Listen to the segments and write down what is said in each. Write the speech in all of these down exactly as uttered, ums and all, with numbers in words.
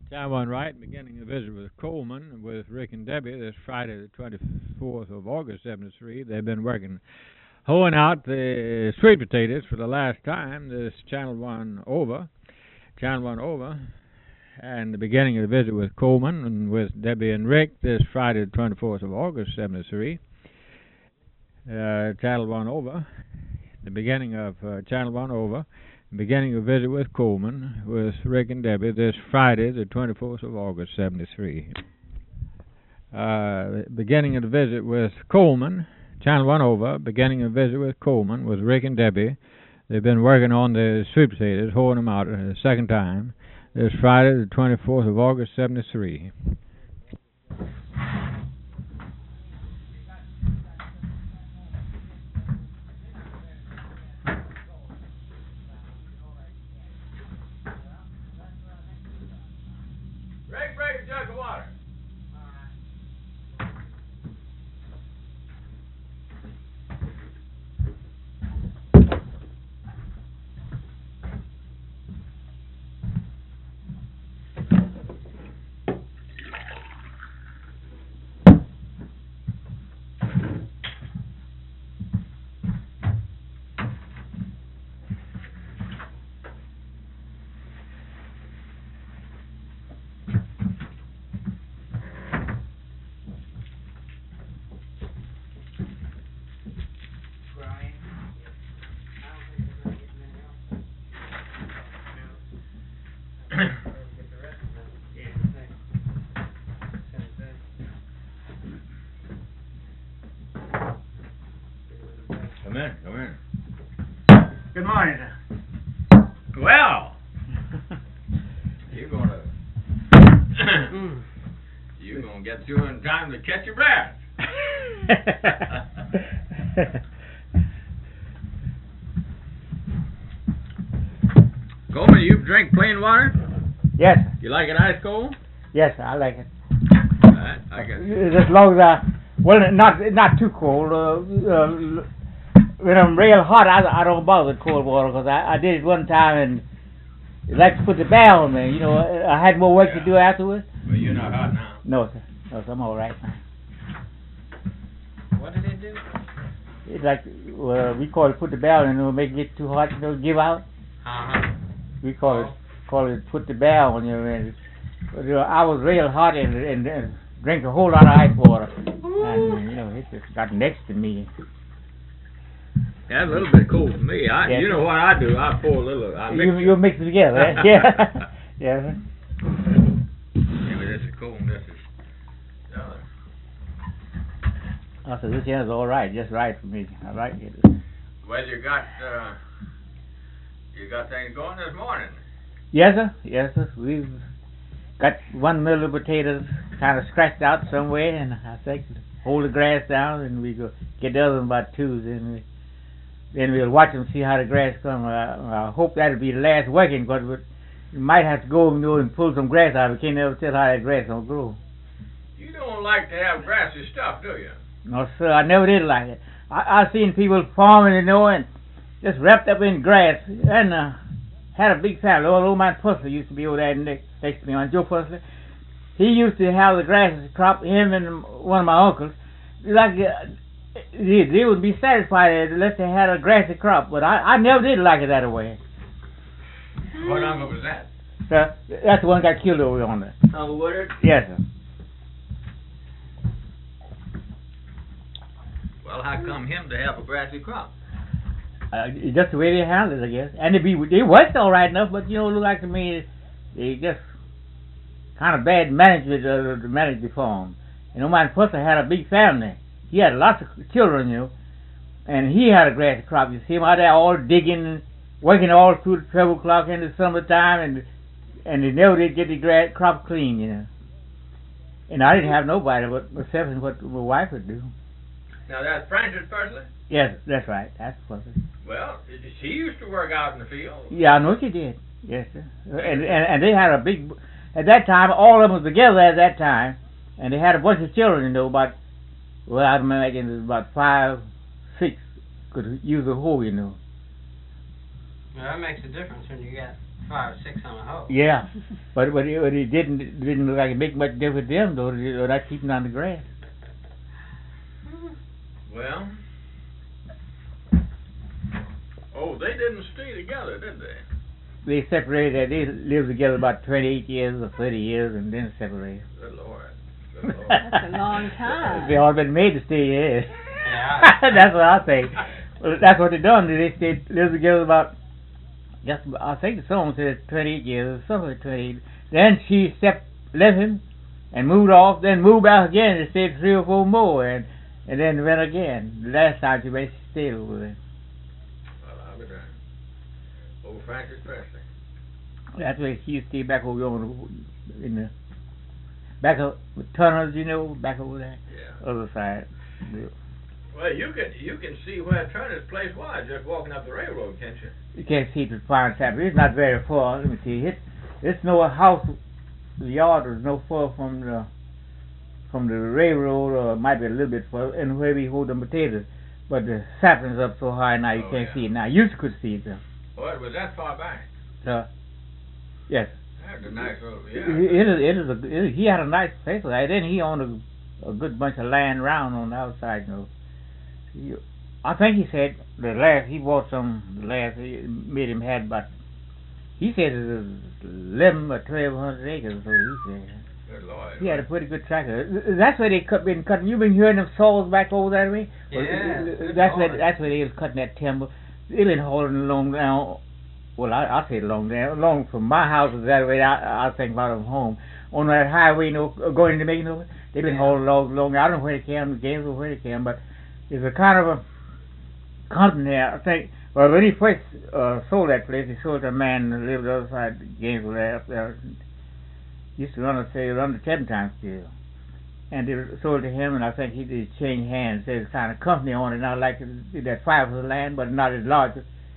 Time one right, beginning a visit with Coleman with Rick and Debbie this Friday, the twenty-fourth of August, seventy-three. They've been working, hoeing out the sweet potatoes for the last time. This Channel one over, Channel one over, and the beginning of the visit with Coleman and with Debbie and Rick this Friday, the twenty-fourth of August, seventy-three. Uh, Channel one over, the beginning of uh, Channel one over. Beginning a visit with Coleman with Rick and Debbie this Friday, the twenty-fourth of August, seventy-three. Uh, beginning of the visit with Coleman, Channel one over, beginning a visit with Coleman with Rick and Debbie. They've been working on the sweet potatoes, hoeing them out a second time. This Friday, the twenty-fourth of August, seventy-three. Rick, break a jug of water. Come in, come in. Good morning, sir. Well, you're gonna you're gonna get through in time to catch your breath. Coleman, you drink plain water? Yes, sir. You like it ice cold? Yes, sir, I like it. All right, I guess. As long as I, well, not not too cold. Uh, uh, when I'm real hot, I, I don't bother with cold water because I, I did it one time and it likes to put the bow on me. You know, I had more work Yeah. to do afterwards. Well, you're not hot now. No, sir. No, sir, I'm all right now. What did it do? It's like, well, we call it put the bow and it'll make it get too hot and it'll give out. Uh-huh. We call it call it put the bow on you. And, but, you know, I was real hot and, and, and drank a whole lot of ice water. And, you know, it just got next to me. That's a little bit cold for me. I, Yeah. You know what I do? I pour a little. I mix You, it. you'll mix it together, right? Yeah. Yeah. Yeah, but this is cold. This is. Uh, I said, this here is all right, just right for me. I like it. well, you got uh, you got things going this morning. Yes, sir. Yes, sir. We've got one middle of potatoes kind of scratched out somewhere, and I think hold the grass down, and we go get the other one about two. Then we then we'll watch them see how the grass comes. I, I hope that'll be the last working, because we might have to go and go and pull some grass out. We can't never tell how that grass gonna grow. You don't like to have grassy stuff, do you? No, sir. I never did like it. I I seen people farming, you know, and just wrapped up in grass, and uh, had a big family. Old, old man Pusley used to be over there next, next to me on Joe Pusley. He used to have the grass crop, him and one of my uncles. Like, uh, they, they would be satisfied unless they had a grassy crop, but I, I never did like it that way. What uncle was that? So, that's the one that got killed over on there. Uncle Woodard? Yes, sir. Well, how come him to have a grassy crop? Uh, just the way they handled it, I guess. And they be they worked all right enough, but you know, it looked like to me they just kind of bad management uh, to manage the farm. And old man Pussy had a big family. He had lots of children, you know, and he had a grassy crop. You see him out there all digging, working all through the twelve o'clock in the summertime, and and they never did get the grass crop clean, you know. And I didn't have nobody but myself and what my wife would do. Now, that's Francis Pusley? Yes, that's right. That's Pussy. Well, she used to work out in the field. Yeah, I know she did. Yes, sir. And, and and they had a big. At that time, all of them was together at that time, and they had a bunch of children. You know, about well, I imagine it was about five, six could use a hoe. You know. Well, that makes a difference when you got five or six on a hoe. Yeah, but but it, but it didn't didn't look like it make much difference to them though. They're not keeping on the grass. Well, oh, they didn't stay together, did they? They separated. They lived together about twenty-eight years or thirty years, and then separated. Good Lord. Good Lord. That's a long time. They all been made to stay here. Yeah. That's what I think. Well, that's what they done. They stayed lived together about. Just I think the song said twenty-eight years, or something like twenty-eight. Then she stepped, left him, and moved off. Then moved out again and stayed three or four more, and and then went again. The last time she basically stayed over there. Well, I'll be darned. Old Francis Presley. That's where she used to stay back over on the, in the back of the tunnels, you know, back over there, Yeah. other side. Well, you can you can see where Turner's place was just walking up the railroad, can't you? You can't see it with fine sapling. It's not very far. Let me see. It's it's no house. The yard is no far from the from the railroad, or it might be a little bit far, and where we hold the potatoes. But the sapling's up so high now you Oh, can't yeah. see it now. You could see it though. Oh, it was that far back. So, yes. That's a nice little, yeah. It, it is. It is. A, it is he had a nice place. Right? Then he owned a, a good bunch of land around on the outside. You know. He, I think he said the last he bought some the last he made him had about. He said it was eleven or twelve hundred acres. So he said Good Lord. he had a pretty good tractor. That's where they cut been cutting. You've been hearing them saws back over that way. Yeah, Well, good that's where Lord. that's where they was cutting that timber. They've been hauling along down. Well, I I say along there, along from my house is that way. I I think about them home on that highway, you know, going to Macon over. They've been Yeah. hauling along, along. I don't know where they came, the games or where they came, but it's a kind of a company there. I think. Well, when he first uh, sold that place, he sold to a man who lived the other side of Gainesville there. Up there. Used to run a sale under ten times still. And they sold to him, and I think he did change hands. There's a kind of company on it, not like that five of the land, but not as large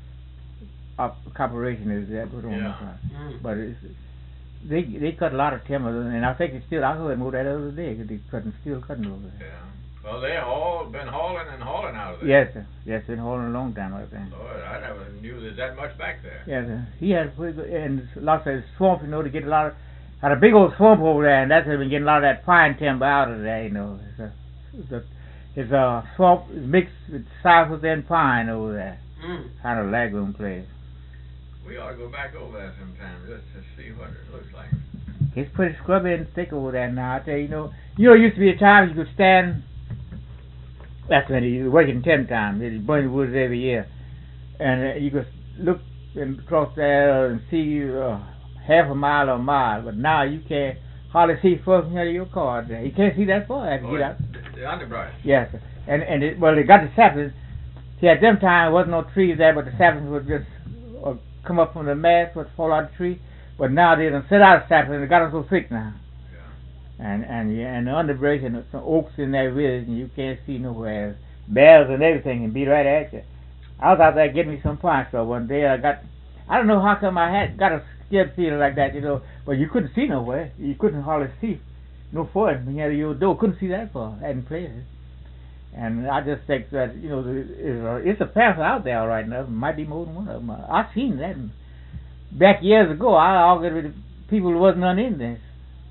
a corporation as that. Would own Yeah. it. Mm. But it's, they they cut a lot of timber, and I think it's still. I heard more that other day. They cutting, still cutting over there. Yeah. Well, they all been hauling and hauling out of there. Yes, sir. Yes, been holding a long time, I think. Lord, I never knew there's that much back there. Yes, sir. He had pretty good, and lots of swamp, you know, to get a lot of, had a big old swamp over there, and that's where we getting a lot of that pine timber out of there, you know. It's a, it's a, it's a swamp mixed with cypress and pine over there. Mm. Kind of lagoon place. We ought to go back over there sometime just to see what it looks like. It's pretty scrubby and thick over there now. I tell you, you know, you know, it used to be a time you could stand. That's when you were working ten times. It's burning woods every year, and uh, you could look and across there and see uh, half a mile or a mile. But now you can't hardly see far from your car. There. You can't see that far. I have to Oh, get out. the, the underbrush. Yes, sir. and and it, well, they got the saplings. See, at them time there wasn't no trees there, but the saplings would just uh, come up from the mass, would fall out of the tree. But now they done set out saplings. They got them so thick now. And and yeah, and the underbrush and some oaks in there with it, and you can't see nowhere. Bears and everything can be right at you. I was out there getting me some pine straw one day. I got, I don't know how come I had got a scared feeling like that, you know. But you couldn't see nowhere. You couldn't hardly see no far. When you had your door, couldn't see that far. Hadn't places. And I just think that you know it's a, it's a panther out there right now. It might be more than one of them. I've seen that back years ago. I argued with people who wasn't none in there.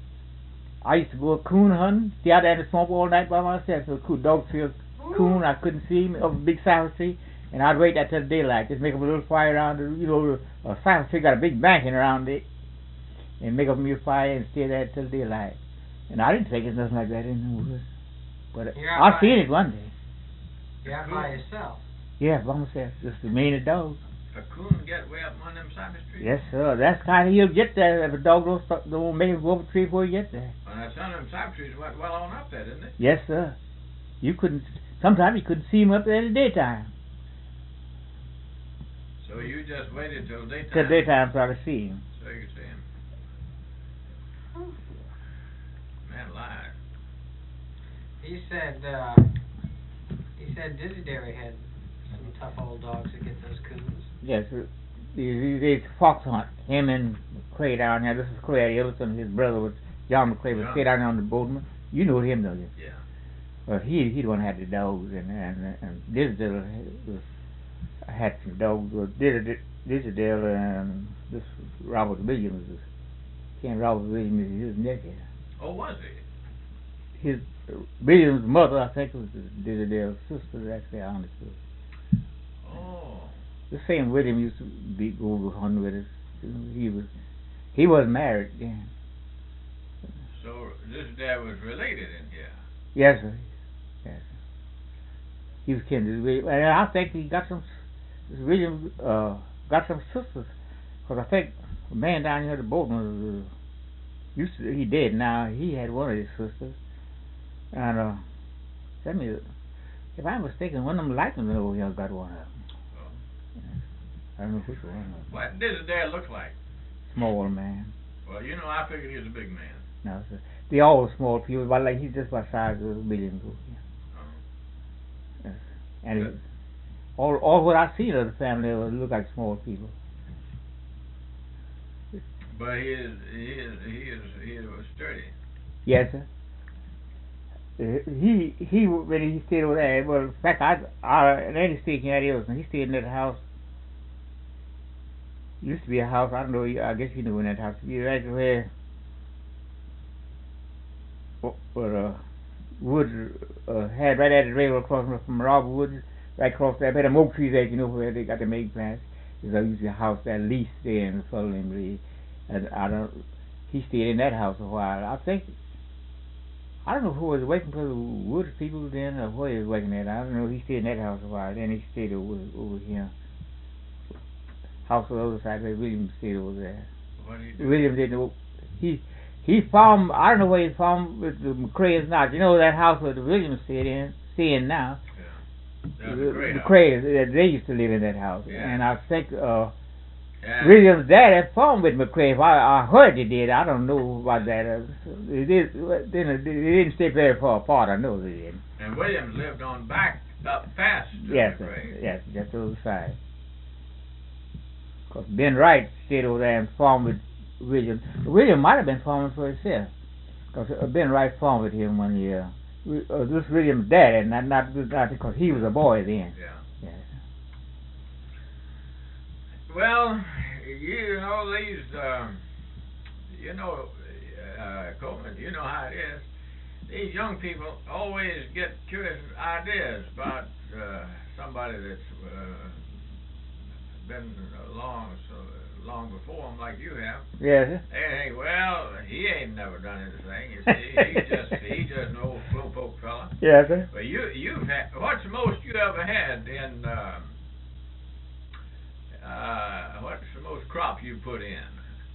I used to go coon hunting, stay out there in the swamp all night by myself. So cool dogs feel coon, I couldn't see him over a big cypress tree, and I'd wait until daylight, just make up a little fire around it. You know, a cypress tree got a big banking around it, and make up a little fire and stay there till daylight. And I didn't think it's nothing like that in the woods, but Yeah, I right. seen it one day. You're out by yourself. Yeah, by myself, just the meanest dog. A coon get way up one of them cypress trees? Yes, sir. That's kind of he'll get there if a dog don't, start, don't make him go up a tree before he gets there. Well, now, some of them cypress trees went well on up there, didn't they? Yes, sir. You couldn't. Sometimes you couldn't see him up there in the daytime. So you just waited till daytime? Till daytime, so I could see him. So you could see him. Man alive. He said, uh, he said Dizzy Derry had some tough old dogs to get those coons. Yes, uh, they, they, they fox hunt. Him and McCray down there. This is Clay Ellison. His brother was John McCray. Was John. stay down there on the Boardman. You know him, don't you? Yeah. Well, he he the one had the dogs, and and and this was had some dogs. Well, did it Disdale and this Robert Williams, is- Ken Robert Williams is his nephew. Oh, was he? His Williams' mother, I think, was Disdale's sister. Actually, I understood. Oh. The same William used to be over hunting with us. He was he was married then. So this dad was related in here. Yes, sir. Yes, sir. He was kin to William, and I think he got some. This William uh, got some sisters, because I think the man down here at the Bolton was uh, used to. He dead now. He had one of his sisters, and uh, let me. If I'm mistaken, one of them liked him over here got one of them. I don't know which one. What did his dad look like? Small man. Well, you know, I figured he was a big man. No, sir. They all small people, but like he's just about the size of a million. Yeah. Oh. Yes. And he, all all what I've seen of the family look like small people. But he is he is he is he was sturdy. Yes, sir. Uh, he he when he stayed over there. Well, in fact, I I and then he stayed in Adios, and he stayed in that house. Used to be a house. I don't know. I guess you knew in that house. You right where. Where uh, Wood uh, had right at the railroad crossing from Robert Wood, right across there. But the oak trees there, you know, where they got the egg plants. There's usually a house that leased there in the Fulham. And I don't. He stayed in that house a while. I think. I don't know who was working for the Wood people then, or where he was working at. I don't know. He stayed in that house a while. Then he stayed over over here. House on the other side where William stayed over there. What did he do? William didn't know. He he farmed. I don't know where he farmed with the McCrae's not. You know that house where the Williams stayed in, staying now. Yeah. That's The a great house. McCrae's, they they used to live in that house, Yeah. and I think uh, Yeah. William's dad had farmed with McCrae. I, I heard he did. I don't know about that. Uh, it is, then it, they didn't stay very far apart. I know they did. And Williams lived on back up past the Yes, McRae. sir. Yes, just over the side. Because Ben Wright stayed over there and farmed with William. William might have been farming for himself. Because uh, Ben Wright farmed with him one year. Uh, this William's dad, and not, not, not because he was a boy then. Yeah. Yes. Well, you know these, um, you know, uh, Coleman, you know how it is. These young people always get curious ideas about uh, somebody that's uh, been long so long before them, like you have. Yes. Sir. They think, well, he ain't never done anything. You see, he just he just an old slowpoke fella. Yes, sir. But you you've had what's the most you ever had in um, uh, what's the most crop you put in?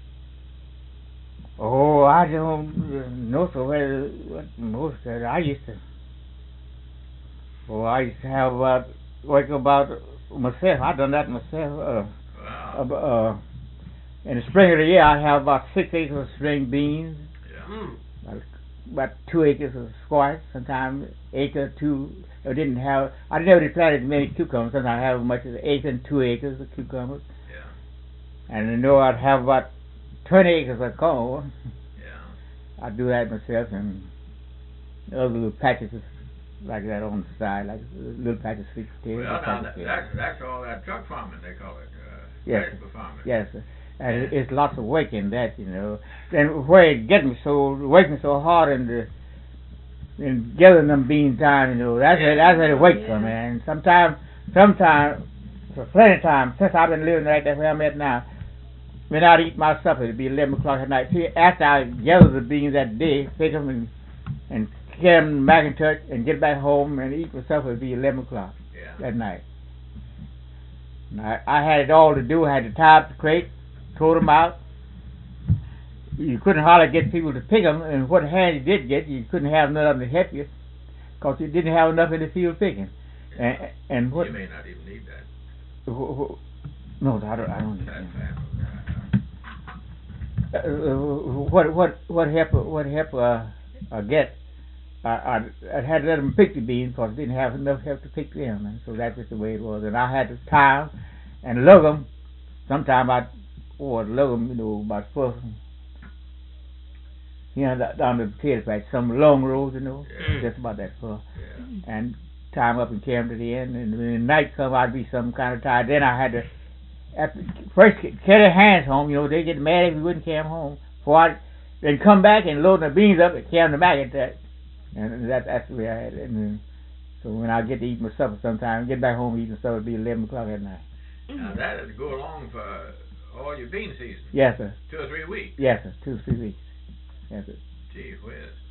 Oh, I don't know so well what most of it. I used to. Oh, I used to have about work about myself. I done that myself. Uh, Wow. uh, uh, in the spring of the year, I have about six acres of string beans, Yeah. Mm. about, about two acres of squash. Sometimes acre two. I didn't have. I never planted many cucumbers. Sometimes I have as much as an acre and two acres of cucumbers. Yeah. And I know I'd have about twenty acres of corn. Yeah. I do that myself, and other little patches like that on the side, like little patches of sweet potatoes. Well, now patches that, of- that's that's all that truck farming they call it. Uh, Yes. vegetable farming. Yes, sir. And it- it's lots of work in that, you know. And where it get me so working so hard in the in gathering them bean time, you know, that's where that's where the work for me. And sometimes, sometimes, for plenty of time since I've been living right there where I'm at now, when I'd eat my supper, it'd be eleven o'clock at night. See, after I gather the beans that day, pick them and and carry them to McIntosh and get back home and eat my supper, it'd be eleven o'clock Yeah. that night. And I, I had it all to do. I had to tie up the crate, throw them out. You couldn't hardly get people to pick them, and what hand you did get, you couldn't have none of them to help you, because you didn't have enough in the field picking. And, and what? You may not even need that. wh- wh- no, I don't. I don't. That understand. fast. Uh, uh, what what what help what help uh, I get? I, I I had to let them pick the beans because I didn't have enough help to pick them, and so that's just the way it was. And I had to tie them and lug them. Sometimes I or lug them, you know, about four. You know, da- down the potato patch, some long rows, you know, Yeah. just about that far, Yeah. and tie them up and carry them to the end. And when the night come, I'd be some kind of tired. Then I had to after first carry their hands home, you know, they get mad if we wouldn't carry them home. For I, then come back and load the beans up and carry them back at that. And that, that's the way I had it. And then, so when I get to eat my supper sometime, get back home eating supper, it'll be eleven o'clock at night. Now that would go along for all your bean season. Yes, sir. Two or three weeks. Yes, sir. Two, three weeks. Yes, sir. Gee whiz.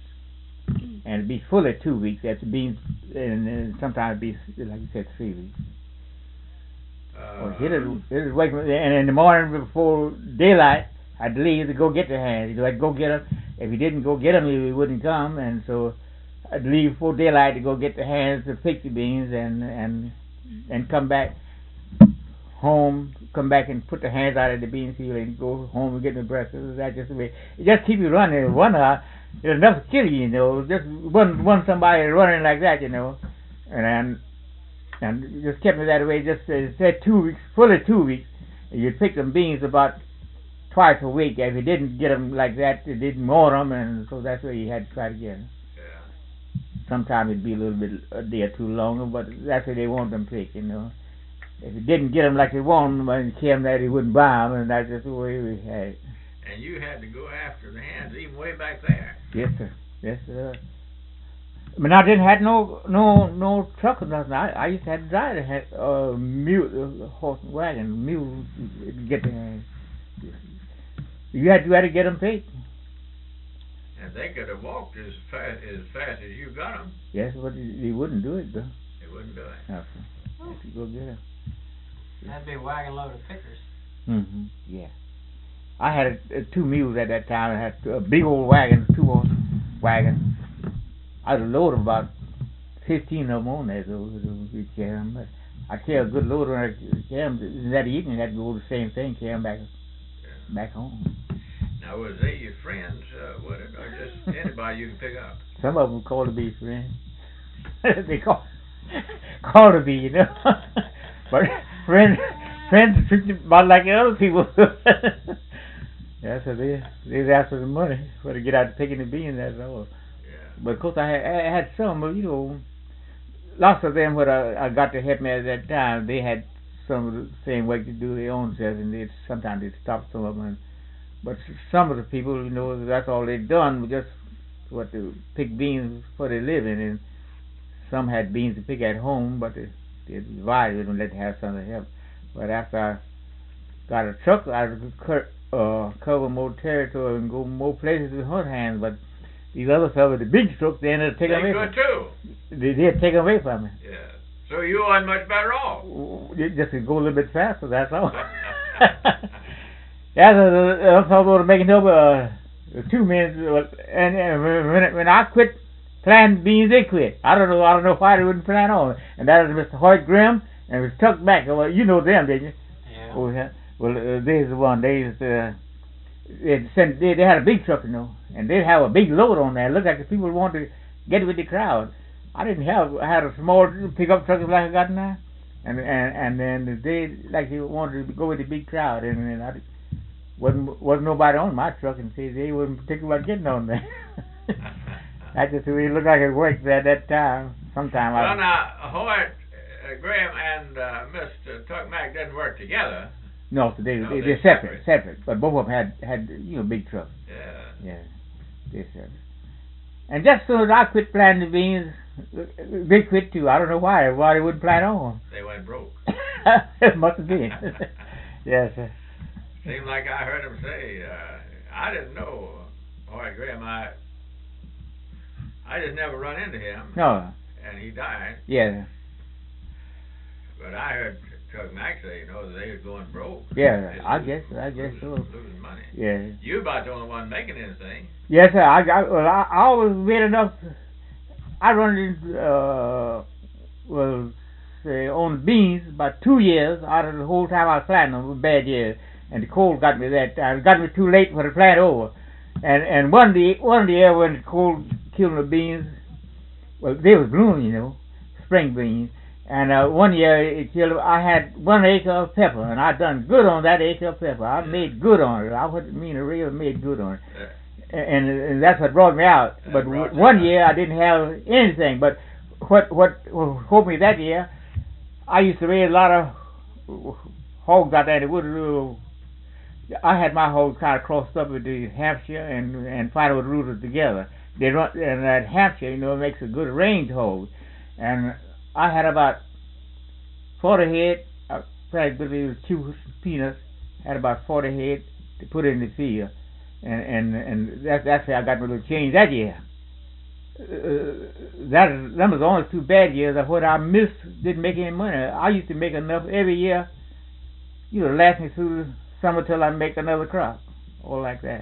And it'd be fully two weeks after beans, and, and sometimes it'd be, like you said, three weeks. Uh, Well, it'd, it'd wake me, and in the morning before daylight, I'd leave to go get the hands. I'd go get them. If he didn't go get them, he wouldn't come, and so I'd leave before daylight to go get the hands to pick the beans, and and and come back home, come back and put the hands out of the bean field, and go home and get my breakfast. That's just the way. It just keep you running. One hour, there's enough to kill you, you know. Just one one somebody running like that, you know, and and, and just kept me that way. Just uh, said two weeks, fully two weeks. You'd pick them beans about twice a week. If you didn't get them like that, you didn't want them, and so that's where you had to try to get them. Yeah. Sometimes it'd be a little bit a day or two longer, but that's where they want them picked, you know. If you didn't get them like they want them and came that, he wouldn't buy them, and that's just the way we had it. And you had to go after the hands even way back there. Yes, sir. Yes, sir. I mean, I didn't have no no no truck or nothing. I, I used to have to drive a uh, mule, uh, horse and wagon, mule to get the hands. You had to, you had to get them picked. And they could have walked as fast as fast as you got them. Yes, but they wouldn't do it, though. They wouldn't do it. No, sir. You have to go get them. That'd be a wagon load of pickers. Mm-hmm. Yeah. I had a, a two mules at that time. I had a big old wagon, two horse wagon. I'd load about fifteen of them on there, so we carry them. But I carry a good load when I carry them. That evening, I'd go the same thing, carry them back, Yeah. back home. Now, was they your friends uh, with it, or just anybody you can pick up? Some of them call to be friends. They call call to be, you know. But friends, friends treat you about like other people. Yeah, so they they ask for the money for to get out picking the beans. That's all. Yeah. But of course, I had, I had some, but you know, lots of them. What I, I got to help me at that time, they had some of the same work to do their own self, and they sometimes they stopped some of them. But some of the people, you know, that's all they'd done was just what to pick beans for their living, and some had beans to pick at home, but they they divided and let them have some to help. But after I got a truck, I could uh, cover more territory and go more places with her hands. But these other fellows, the big trucks, they ended up taking They away. could From too. They did take away from me. Yeah. So you weren't much better off. Just to go a little bit faster. That's all. Yeah, the, the, the fellow was making over uh, two minutes, and, and when when I quit planting beans, they quit. I don't know. I don't know why they wouldn't plant on. And that was Mister Hoyt Grimm, and it was tucked back. Well, you know them, did you? Yeah. Oh, yeah. Well, uh, there's the one. They used to, they sent. They, they had a big truck, you know, and they'd have a big load on there. It looked like the people wanted to get with the crowd. I didn't have. I had a small pickup truck like I got now, and and and then they like they wanted to go with the big crowd, and then I. Wasn't wasn't nobody on my truck, and see they wasn't particular about getting on there. That's just the way it looked like it worked at that time. Sometime well, I. now Hoyt uh, Graham and uh, Mister Tuck Mack didn't work together. No, so they No, they they're they're separate, separate. separate. But both of them had had you know big trucks. Yeah. Yeah, they're separate. And just so as I quit planting the beans, they quit too. I don't know why. Why they wouldn't plant on. They went broke. It must have been. Yes, sir. Seemed like I heard him say, uh, I didn't know Hoyt Graham. I I just never run into him. No. And he died. Yeah. But I heard Tuck Mack say, you know, they was going broke. Yeah, They I losing- guess I guess so. losing, losing money. Yeah. You about the only one making anything. Yes, sir. I got. Well, I, I always made enough. I run into, uh, well, say on beans about two years out of the whole time I was planting them. It was a bad year, and the cold got me that time. It got me too late for the plant over. And and one day, one year when the cold killed the beans, well, they was blooming, you know, spring beans. And uh, one year it killed. I had one acre of pepper, and I done good on that acre of pepper. I made good on it. I wouldn't mean a real made good on it. Yeah. And, and that's what brought me out. That But brought you one out. year I didn't have anything. But what what helped me that year, I used to raise a lot of hogs out there in the woods. uh, I had my hogs kind of crossed up with the Hampshire and and finally rooted together. They run, and that Hampshire, you know, makes a good range hog. And I had about forty head. I practically was two peanuts. Had about forty head to put in the field, and and and that's that's how I got my little change that year. Uh, that them was the only two bad years of what I missed. Didn't make any money. I used to make enough every year, you know, last me through the summer till I make another crop, all like that.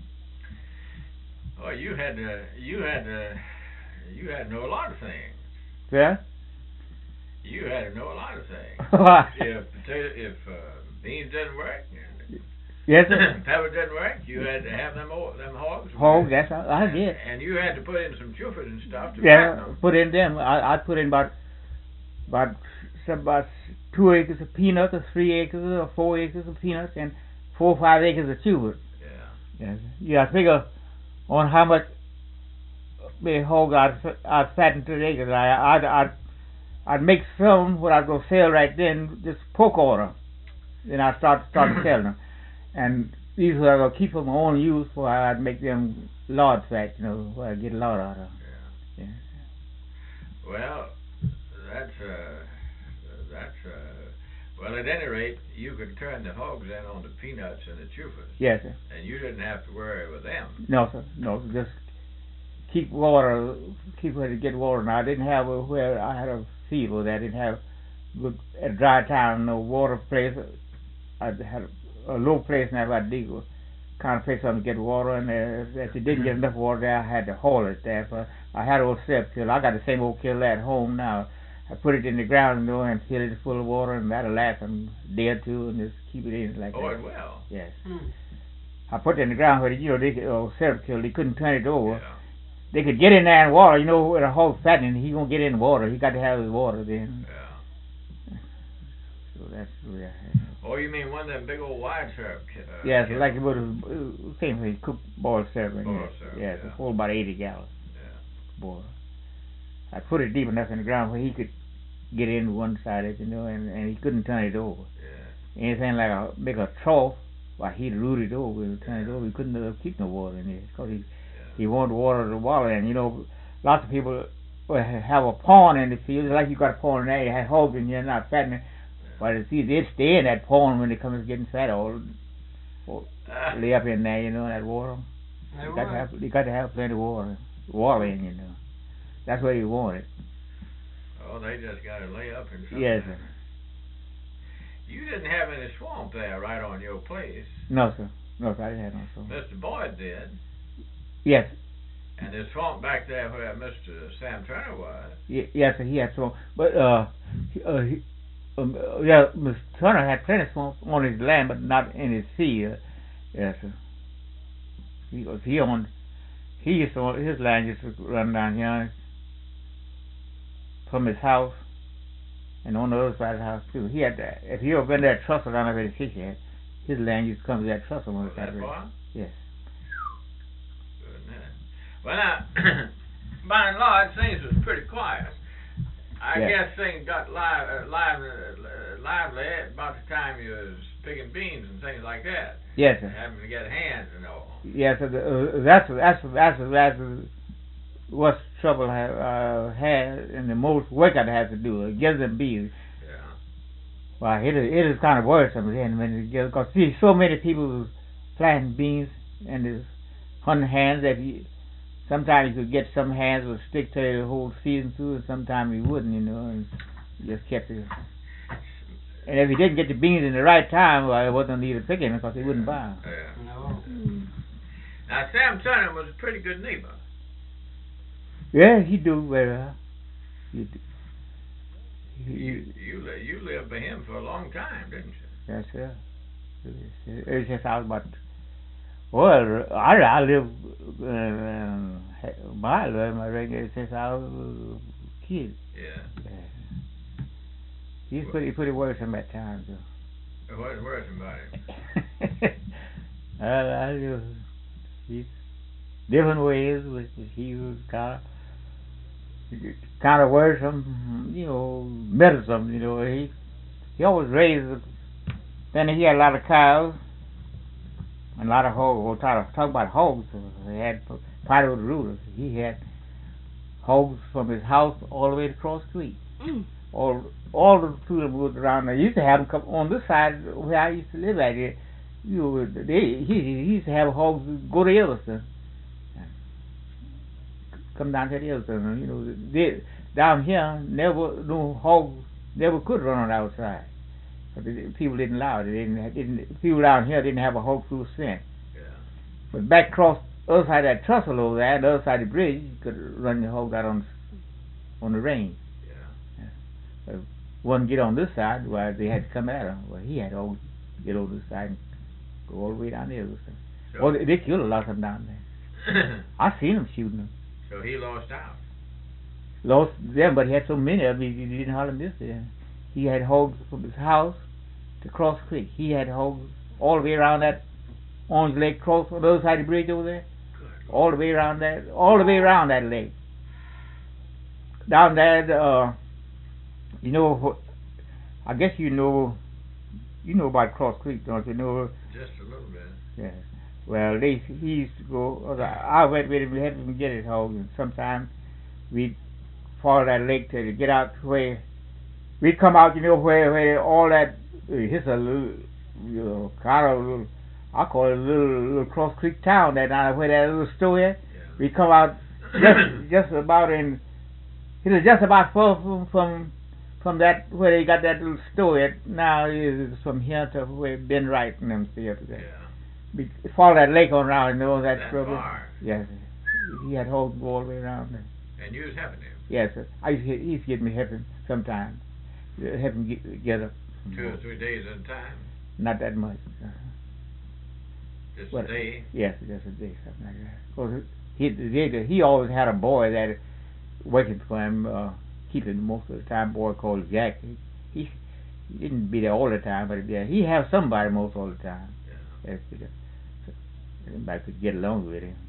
Oh, you had to, you had to, you had to know a lot of things. Yeah. You had to know a lot of things. Why? If potato, if uh, beans didn't work, Yes, sir. pepper didn't work, you had to have them o- them hogs. Hogs, that's all I did. And you had to put in some chufas and stuff to Yeah, fatten them. put in them. I I put in about about some about two acres of peanuts, or three acres, or four acres of peanuts, and four or five acres of tubers. Yeah. Yes. Yeah, I figure on how much the hog I'd I'd fatten to the acres. I I'd I'd I'd make some what I'd go sell right then, just pork order. Then I'd start start selling them. And these were I would keep for my own use, for I'd make them lard fat, you know, where I get lard out of. Yeah. Yeah. Well, that's uh, that's uh, well. At any rate, you could turn the hogs in on the peanuts and the chufas, Yes, sir. and you didn't have to worry with them. No, sir. No, just keep water, keep where to get water. Now I didn't have a, where I had a field where I didn't have good a dry town, no water place. I had a, a low place now. I dig a kind of place where I could get water, and uh, if you didn't get enough water there, I had to haul it there. So I had an old step kill. I got the same old kill at home now. I put it in the ground, you know, and fill it full of water, and that'll last a day or two, and just keep it in like Oh, that. it will. Yes. Hmm. I put it in the ground where, you know, they could, oh, syrup kill. They couldn't turn it over. Yeah. They could get in there and water. You know, with a hog fattening, he won't get in water. He got to have his water then. Yeah. So that's yeah. Oh, you mean one of them big old wide syrup? ki- Uh, Yes, kettles? like it was uh, same thing. Cooked boiled syrup. in Boiled it. syrup, Yes, yeah. it hold about eighty gallons. Yeah. Boil. I put it deep enough in the ground where he could get in one side of it, you know, and, and he couldn't turn it over. Yeah. Anything like a make a trough, why he'd root it over and turn it over. He couldn't uh, keep no water in it because he Yeah. he wanted water to water, and you know, lots of people uh, have a pond in the field. Like you got a pond in there, you have hogs in here not fattening. But it's easy, they stay in that pond when they come and getting fat, or, or Ah. lay up in there, you know, that water. They You got to were. have, you got to have plenty of water, water in, you know. That's what you want it. Oh, they just got to lay up in something. Yes, sir. You didn't have any swamp there right on your place. No, sir. No, sir, I didn't have no swamp. Mister Boyd did. Yes, And there's swamp back there where Mister Sam Turner was. y- yes, sir, he had swamp. But, uh, he, uh, he, um, uh, yeah, Mister Turner had plenty of swamp on his land, but not in his field. Yes, sir. He, was- he owned, he used to, own- his land used to run down here from his house and on the other side of the house too. He had that. If you ever been there at Trussell down there where the fish had, his land used to come to that Trussell on the Was side that of it. far? Yes. Goodness. Well, now, by and large, things was pretty quiet. I Yeah. guess things got live, uh, live, uh, lively about the time you was picking beans and things like that. Yes, sir. Having to get hands and all. Yes, sir. Uh, that's that's that's that's what trouble I uh, had and the most work I'd have to do. Get them bees. Yeah. Well, it is, it is kind of worrisome then when you get, because see so many people planting beans and there's hunting hands that you, sometimes you could get some hands would stick to the whole season through, and sometimes you wouldn't, you know, and you just kept it. And if you didn't get the beans in the right time, well, it wasn't need to pick them because they wouldn't buy them. Yeah. No. Now, Sam Turner was a pretty good neighbor. Yeah, he do very well. He do. He, You you li- you lived with him for a long time, didn't you? yes, sir. It's just I was about. Well, I I live uh, my life, my regular since I was a kid. Yeah. Yeah. He's pretty pretty worrisome at times. Though. What worse about him? I, I live he's different ways, which he was kind of kind of worrisome, you know, meddlesome. You know, he he always raised Then he had a lot of cows and a lot of hogs. We'll talk, talk about hogs. He had part of the rulers. He had hogs from his house all the way across the street. Mm. All all the two of them moved around there. Used to have them come on this side where I used to live at. It. You know, they, he, he used to have hogs go to Evanston. Come down to the Evanston. You know, they, down here, never no hogs never could run on the outside. But the, people didn't allow it. They didn't, didn't, people down here didn't have a hog through scent. Yeah. But back across the other side of that trestle over there, the other side of the bridge, you could run your hogs out on on the range. Yeah. One get on this side, well, they had to come at him. Well, he had to all get over this side and go all the way down there. So, Well, they, they killed a lot of them down there. I seen them shooting them. so he lost out. Lost them, but he had so many of them, he, he didn't hardly miss them. He had hogs from his house to Cross Creek. He had hogs all the way around that Orange Lake cross on the other side of the bridge over there. Good. All the way around that, all the way around that lake. Down there, uh, you know, I guess you know, you know about Cross Creek, don't you know? Just a little bit. Yeah. Well, they he used to go. I went with him to help him get his hogs, and sometimes we'd follow that lake to get out to where we'd come out. You know where where all that it's a little, you know, kind of a little. I call it a little, little Cross Creek town. That uh, where that little store is. Yeah. We come out just just about in. It was just about far from from from that where they got that little store at. Now it's from here to where Ben Wright and them stay up there. Yeah. We follow that lake on around and all that That trouble. far. Yes. He had hogs all the way around there. And you was helping him. Yes, sir. I used to, he used to get me helping sometimes. Help him get, get up. Two or three days at a time. Not that much. Uh, Just What? a day. yes, just a day, something like that. Of course, he, he, he always had a boy that working for him, uh, keeping most of the time, boy called Jack. He, he, he didn't be there all the time, but yeah, he have somebody most all the time. Yeah. Yes, so everybody could get along with him.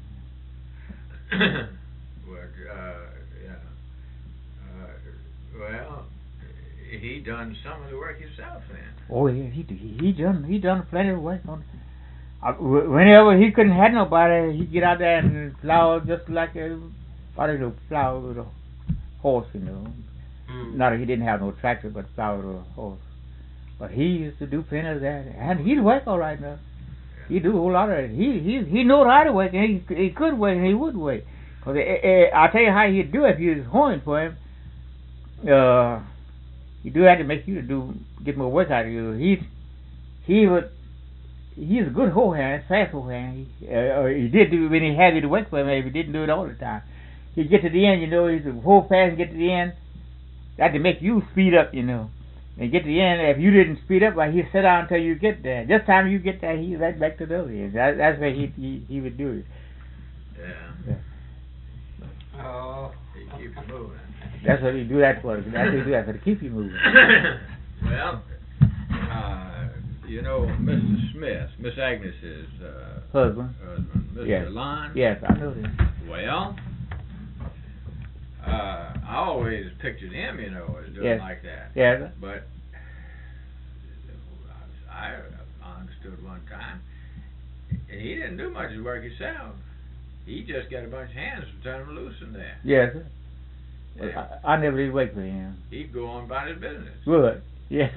well, uh, yeah. Uh, well, he done some of the work himself then. Oh, yeah, he he he done he done plenty of work on. Uh, whenever he couldn't have nobody, he'd get out there and plow just like a, I don't know, plow with a horse, you know. Mm. Not that he didn't have no tractor, but plow with a horse. But he used to do plenty of that, and he'd work all right now. He do a whole lot of it. He he he knew how to work, and he he could work, and he would work. Cause uh, uh, I'll tell you how he'd do it if you was hoeing for him. Uh, he do have to make you to do get more work out of you. He he would. He's a good hoe hand, fast hoe hand. He, uh, he did do when he had you to work for him. If he didn't do it all the time, he'd get to the end. You know, he'd hoe fast and get to the end. That to make you speed up, you know. And get to the end, if you didn't speed up, like he'd sit down until you get there. Just time you get there, he's right back to the other end. That, that's where he, he he would do it. Yeah. Yeah. Oh. He keep you moving. That's what he do that for. That's what he do that for to keep you moving. well, uh, you know, Mister Smith, Miss Agnes's uh, Husband. husband, Mister Yes. Lon. Yes, I know that. Well, uh, I always pictured him, you know, as doing Yes. like that. Yes. But I understood one time he didn't do much of the work himself. He just got a bunch of hands to turn them loose in there. Yes. Yeah. I, I never did wait for him. He'd go on about his business. Good. Yeah.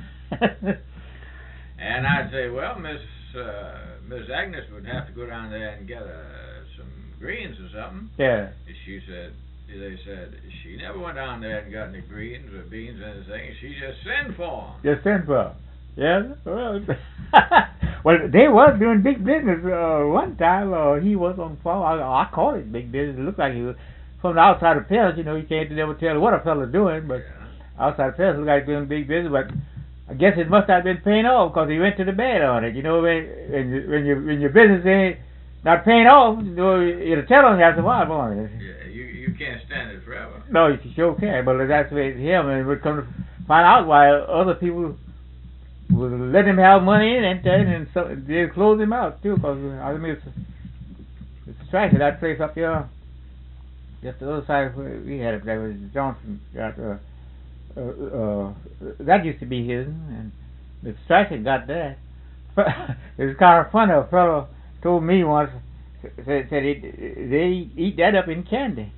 And I'd say, well, Miss uh, Miss Agnes would have to go down there and get uh, some greens or something. Yeah. And she said, they said she never went down there and got any greens or beans or anything. She just sent for them. Just sent for. Yes. Well, well, they was doing big business uh, one time. Uh, he was on farm. I, I call it big business. It looked like he was from the outside of Paris. You know, you can't never tell what a fella's doing, but Yeah. outside of Paris looked like doing big business. But I guess it must have been paying off because he went to the bed on it. You know, when when, you, when, you, when your business ain't not paying off, you know, it'll tell on you after a while, on it. Yeah, you you can't stand it forever. No, you sure can. But that's where him, and we come to find out why other people would let him have money in and and so they close him out too. Because I mean, it's, it's striking that place up here, just the other side of where we had it. There was Johnson got. Uh, Uh, uh, that used to be his, and Mister Strachan got that. it was kind of funny. A fellow told me once, said, said it, they eat that up in candy.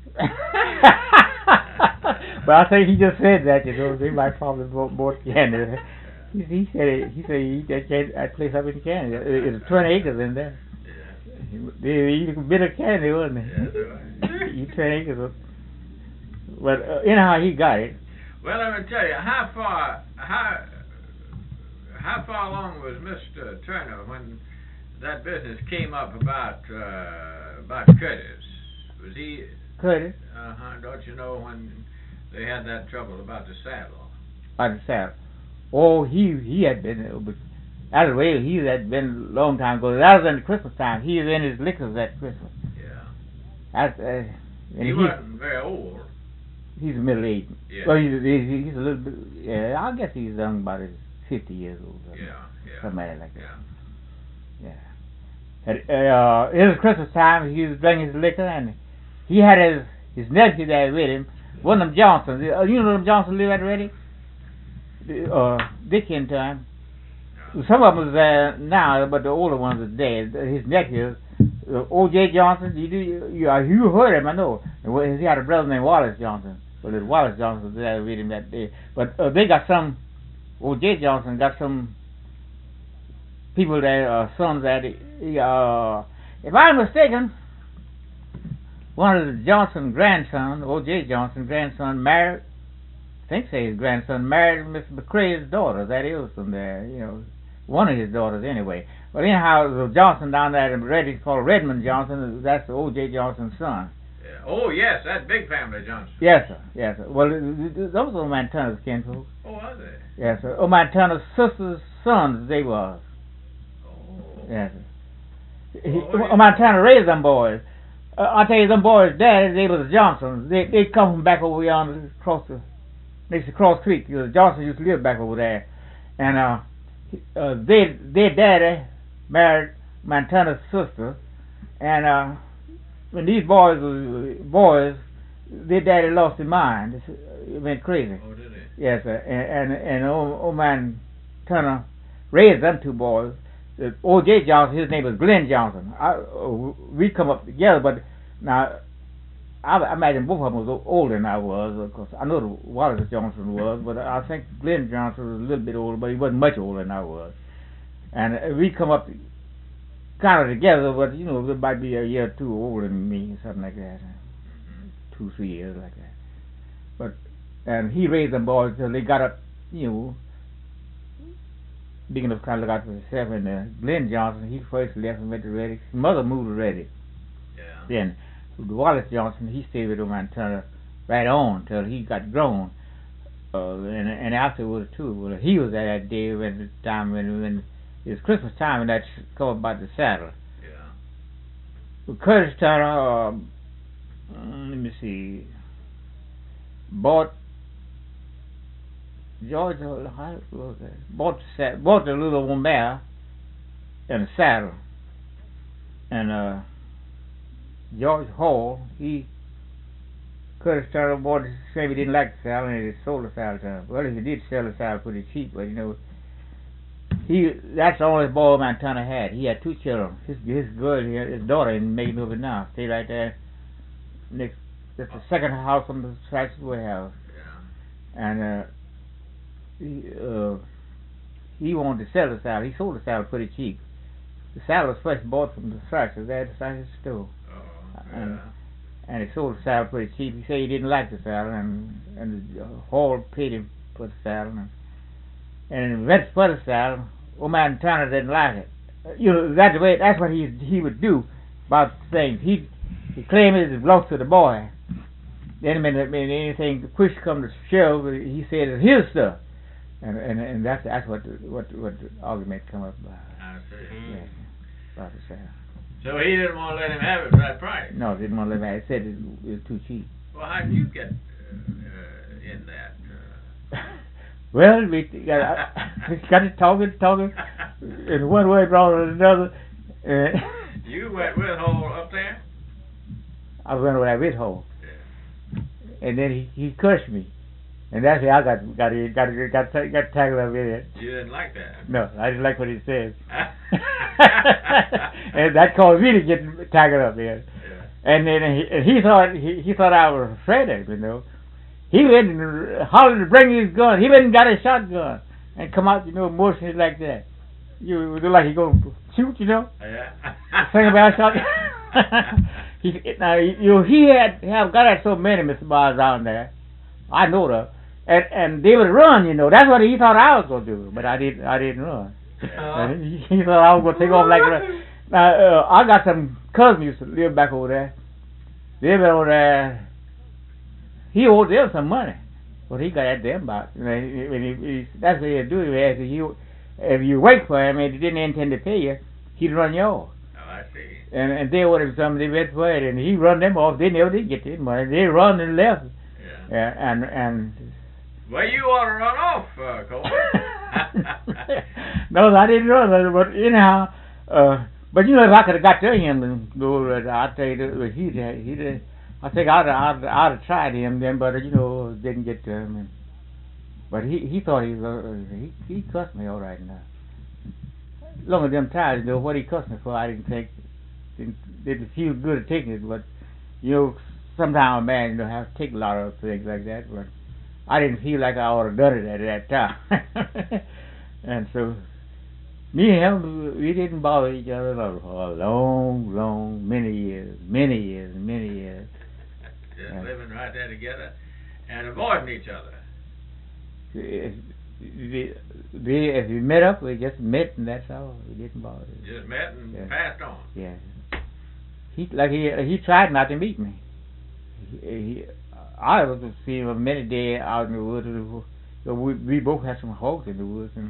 But I think he just said that, you know, they might probably bought more candy. He, he said it, he said he eat that, candy, that place up in candy. It, it's twenty acres in there. Yeah. They eat a bit of candy, wasn't it? Yeah, right. Eat twenty acres of, but uh, anyhow, he got it. Well, let me tell you, how far, how, how far along was Mister Turner when that business came up about uh, about Curtis? Was he Curtis? Uh huh. Don't you know when they had that trouble about the saddle? About the saddle. Oh, he he had been. But that way, he had been a long time ago. That was in the Christmas time. He was in his liquors at Christmas. Yeah. That's. Uh, he wasn't very old. He's middle aged. Yeah. Well, he's, he's he's a little bit. Yeah, I guess he's young, about fifty years old. Yeah, yeah. Something like that. Yeah. Yeah. At, uh, it was Christmas time. He was drinking his liquor, and he had his his nephew there with him. One of them Johnsons. Uh, you know them Johnsons live at Ready? Uh, Dickin time. No. Some of them was there now, but the older ones are dead. His nephews. Uh, O J Johnson. You do you, you, uh, you heard him? I know. He had a brother named Wallace Johnson. Well, there's Wallace Johnson was there with him that day. But uh, they got some. O J Johnson got some people that uh, sons that. Uh, if I'm mistaken, one of the Johnson grandsons, O J Johnson grandson, married. I think say his grandson married Mister McCrae's daughter. That is from there, you know, one of his daughters anyway. But anyhow, the Johnson down there in Reddy called Redmond Johnson. That's O J Johnson's son. Yeah. Oh yes, that big family Johnson. Yes sir, yes sir. Well, those were my Turner's kinfolk. Oh, are they? Yes sir. Oh, my Turner's sister's sons they was. Oh. Yes sir. He, oh, my Turner raised them boys. Uh, I tell you, them boys' daddies, they was Johnsons. They they come from back over yonder across the next to Cross Creek. You know, Johnson used to live back over there, and uh, uh, they their daddy married my Turner's sister, and uh, when these boys were boys, their daddy lost his mind. It went crazy. Oh, did he? Yes, sir. And and, and old, old man Turner raised them two boys. Uh, O J Johnson, his name was Glenn Johnson. I, uh, we come up together, but now I, I imagine both of them was older than I was. Of course, I know the Wallace Johnson was, but I think Glenn Johnson was a little bit older, but he wasn't much older than I was. And uh, we come up kind of together, but you know, it might be a year or two older than me, something like that. Mm-hmm. Two, three years like that. But and he raised them boys till they got up, you know, big enough kind of look out for himself. And uh, Glenn Johnson, he first left and went to Reddick. His mother moved to Reddick. Yeah. Then Wallace Johnson, he stayed with him and Turner right on till he got grown. Uh, and and afterwards too. Well, he was there that day when the time when when it was Christmas time, and that's called about the saddle. Yeah. Well, Curtis Turner, uh, let me see, bought George, how was that? Bought the, bought the little one mare and a saddle, and uh, George Hall, he Curtis Turner bought the same. He didn't like the saddle, and he sold the saddle to him. Well, he did sell the saddle pretty cheap, but you know, he that's the only boy my Turner had. He had two children. His his girl, his daughter, in Maiden over now, stay right there next. That's the second house from the Trax's warehouse. Yeah. And uh, he uh, he wanted to sell the saddle. He sold the saddle pretty cheap. The saddle was first bought from the Trax's there at the Trax's store. Oh, yeah. And, and he sold the saddle pretty cheap. He said he didn't like the saddle, and and the Hall paid him for the saddle. And, and he went for the saddle. Old man Turner didn't like it. You know, that's the way. That's what he he would do about things. He he claimed it belonged to the boy. Then when, when anything push come to shove, he said it's his stuff, and and and that's that's what the, what what the argument come up about. I see. Yeah, about the saddle. So he didn't want to let him have it for that price. No, didn't want to let him have it. He said it, it was too cheap. Well, how did you get uh, uh, in that? Uh... Well, we got, we got to talking, talking, and one way brought another. Uh, you went with Hall up there? I went with that with Hall. Yeah. And then he, he cursed me. And that's why I got got got got got, got tangled up in it. You didn't like that. No, I didn't like what he said. And that caused me to get tangled up in it. Yeah. And then he, and he thought he, he thought I was afraid of him, you know. He went and hollered to bring his gun. He went and got a shotgun and come out, you know, motioning like that. You look like he gonna shoot, you know. Yeah. Think about shotgun. he now you know he had have got at so many Mister Bars down there. I know that. And and they would run, you know. That's what he thought I was gonna do, but I didn't. I didn't run. Yeah. He, he thought I was gonna take off like that. Now uh, I got some cousins used to live back over there. They been over there. He owed them some money, but he got at them about. You know, when he, he, that's what he'd do. If you if you wait for him and he didn't intend to pay you, he'd run you off. Oh, I see. And and they would have somebody went for it, and he run them off. They never did get their money. They run and left. Yeah. Yeah, and and. Well, you ought to run off, uh, Coleman. No, I didn't run, but anyhow, uh, but you know, if I could have got to him, and go, I'd tell you, that he he did. I think I'd I'd I'd have tried him then, but you know, didn't get to him. And, but he he thought he was uh, he he cussed me all right now. Long as them times, you know, what he cussed me for, I didn't think didn't didn't feel good at taking it, but you know, sometimes a man, you know, has to take a lot of things like that, but. I didn't feel like I ought to have done it at that time. And so, me and him, we didn't bother each other for a long, long, many years, many years, many years. Just Yeah. living right there together and avoiding each other. If we, we, if we met up, we just met and that's all. We didn't bother. Just met and Yeah. passed on. Yeah. He, like he, he tried not to meet me. He, he, I was to see him many days out in the woods. We, we both had some hogs in the woods, and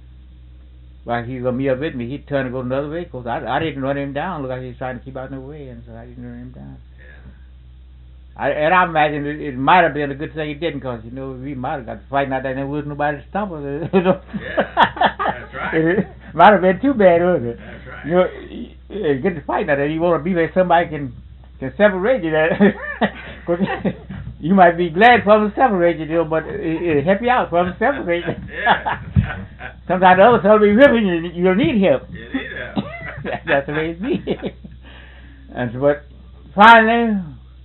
while he was gonna meet up with me, he'd turn and go another way. Cause I, I didn't run him down. Look like he was trying to keep out in the way, and so I didn't run him down. Yeah. I, and I imagine it, it might have been a good thing he didn't, cause you know we might have got to fighting out there in the woods. Nobody to stop us. You know? Yeah, that's right. It might have been too bad, wasn't it? That's right. You know, you, you get to fighting out there. You want to be where somebody can can separate you. There. Cause you might be glad for them to separate you, you know, but it, it'll help you out for them to separate you. Yeah. Sometimes the other fellow will be ripping you, you'll need help. You need help. That's the way it be. And so, but finally,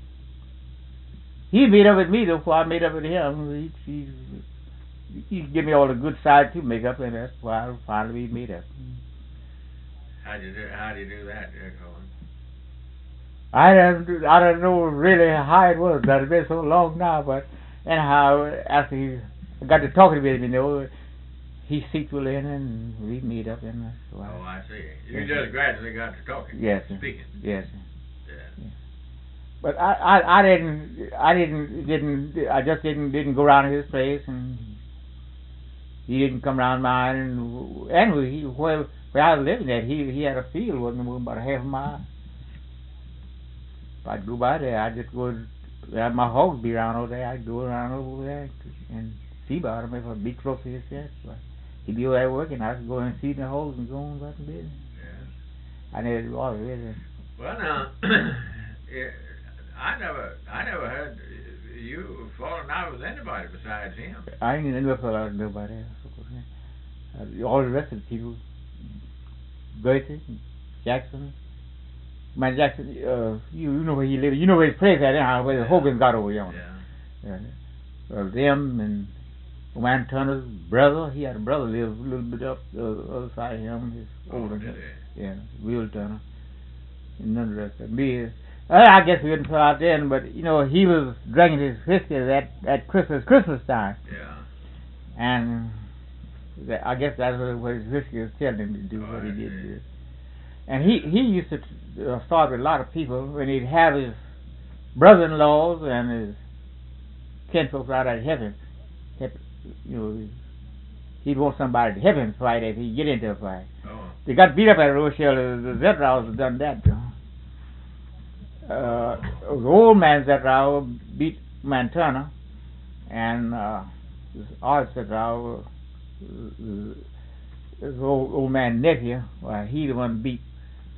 he made up with me though before I made up with him. He, he, he gave me all the good side to make up, and that's why finally we made up. How'd you do? How'd you do that, there, Coleman? I don't, I don't know really how it was. That it's been so long now, but anyhow, after he got to talking with him, you know, he sequeled in and we meet up and that's why. Oh, I see. You Yes, just sir. gradually got to talking. Yes, sir. Speaking. Yes, sir. Yeah. But I, I, I didn't, I didn't, didn't, I just didn't, didn't go around his place, and he didn't come around mine. And anyway, he, where, where I was living at, he, he had a field, wasn't it, about a half a mile. If I'd go by there, I'd just go, have my hogs be around over there. I'd go around over there and see about him if I'd be close to his chest. But he'd be over there working, I'd go and feed the hogs and go on about the business. Yeah. I never do all of it. Well, now, yeah, I never, I never heard you falling out with anybody besides him. I ain't never fell out with nobody else. Uh, all the rest of the people, Bertie, Jackson, man Jackson, uh, you, you know where he lives, you know where his place at, uh, where the Hogan got over yonder. Yeah. Yeah. Uh, them and Man Turner's brother, he had a brother live a little bit up the other side of him, his Oh, older. did Yeah, Will Turner. And none of the rest of me. Uh, I guess we didn't put out then, but you know, he was drinking his whiskey at at Christmas Christmas time. Yeah. And that, I guess that's what, what his whiskey was telling him to do, Oh, what he I did see. do. And he, he used to uh, start with a lot of people when he'd have his brother-in-laws and his kinfolks out there to help him. Help, you know, he'd want somebody to help him fight if he get into a fight. Oh. They got beat up at Rochelle. The Zetrows have done that too. Uh, the old man Zetrow beat Montana, and uh, this Art Zetrow, uh, this old, old man nephew, well, he the one beat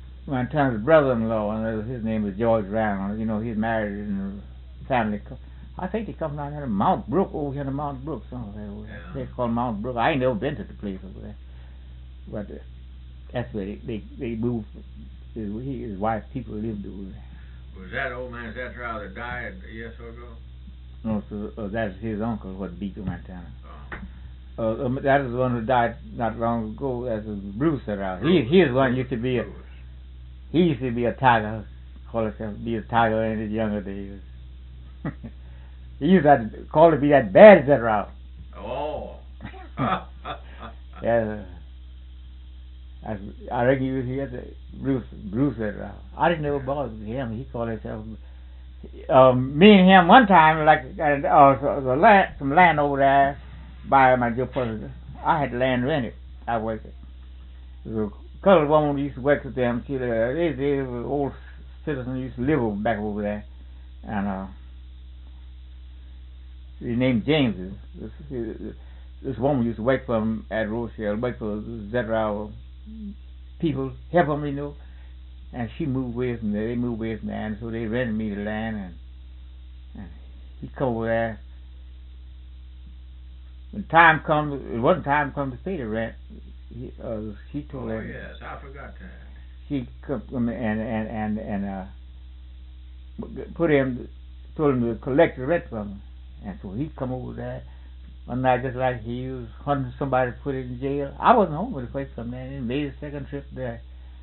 Montana's brother-in-law, and his name was George Brown. You know, he's married in a family. I think they come down here to Mount Brook, over here to Mount Brook, somewhere. Yeah. They call Mount Brook. I ain't never been to the place over there. But uh, that's where they, they, they moved. His, his wife, people lived over there. Was that old man Zetrow that died a year or so ago? No, so, uh, that's his uncle, what beat him at town. Oh. Uh, um, that is the one who died not long ago. That's Bruce Zetrow. He, he is one who used to be a, he used to be a tiger, call himself be a tiger in his younger days. He used to call to be that bad Zetrow. Oh. Yeah. I, I reckon you hear the Bruce Bruce Zetrow. I didn't know about him. He called himself. Um, me and him one time, like uh, uh, so, so land, some land over there by my good brother. I had land rented. I worked it. The colored woman used to work with them. She, uh, they, they were old citizens used to live over, back over there, and uh, his name James. This, this, this woman used to work for him at Rochelle, work for Zetrow people, help them, you know. And she moved away from there. They moved away from there, and so they rented me the land, and, and he come over there. When time comes, it wasn't time come to pay the rent. He, uh, she told Oh him. yes, I forgot that. She come and and and and uh, put him, told him to collect the rent from him, and so he come over there one night just like he was hunting somebody to put him in jail. I wasn't home with the place from there, and he made a second trip there.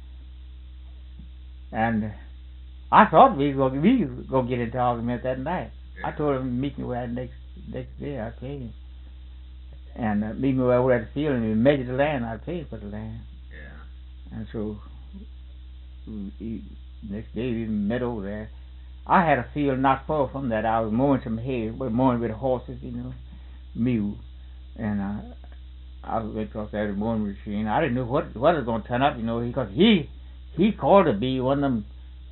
And I thought we was going we was going to get into argument that night. Yeah. I told him to meet me where the next next day. I paid him, and uh, meet me where we at the field, and we measured the land. I paid for the land. Yeah. And so we, we, next day we met over there. I had a field not far from that. I was mowing some hay, but mowing with horses, you know, mule, and uh, I was went across there with the mowing machine. I didn't know what what was going to turn up, you know, because he. He called to be one of them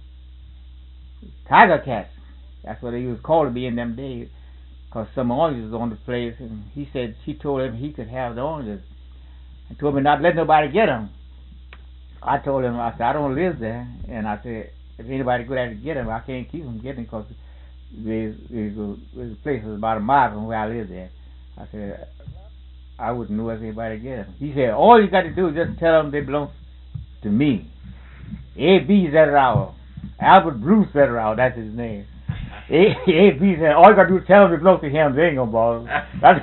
tiger cats. That's what he was called to be in them days. Because some oranges was on the place, and he said she told him he could have the oranges, and told me not to let nobody get them. I told him, I said, I don't live there, and I said, if anybody go there to get them, I can't keep them getting because there's, there's, a, there's a place that's about a mile from where I live there. I said, I wouldn't know if anybody get them. He said, all you got to do is just tell them they belong to me. A B Zetrow, Albert Bruce Zetrow, that's his name. A B said, all you got to do is tell them it belongs to him, they ain't gonna bother. That's,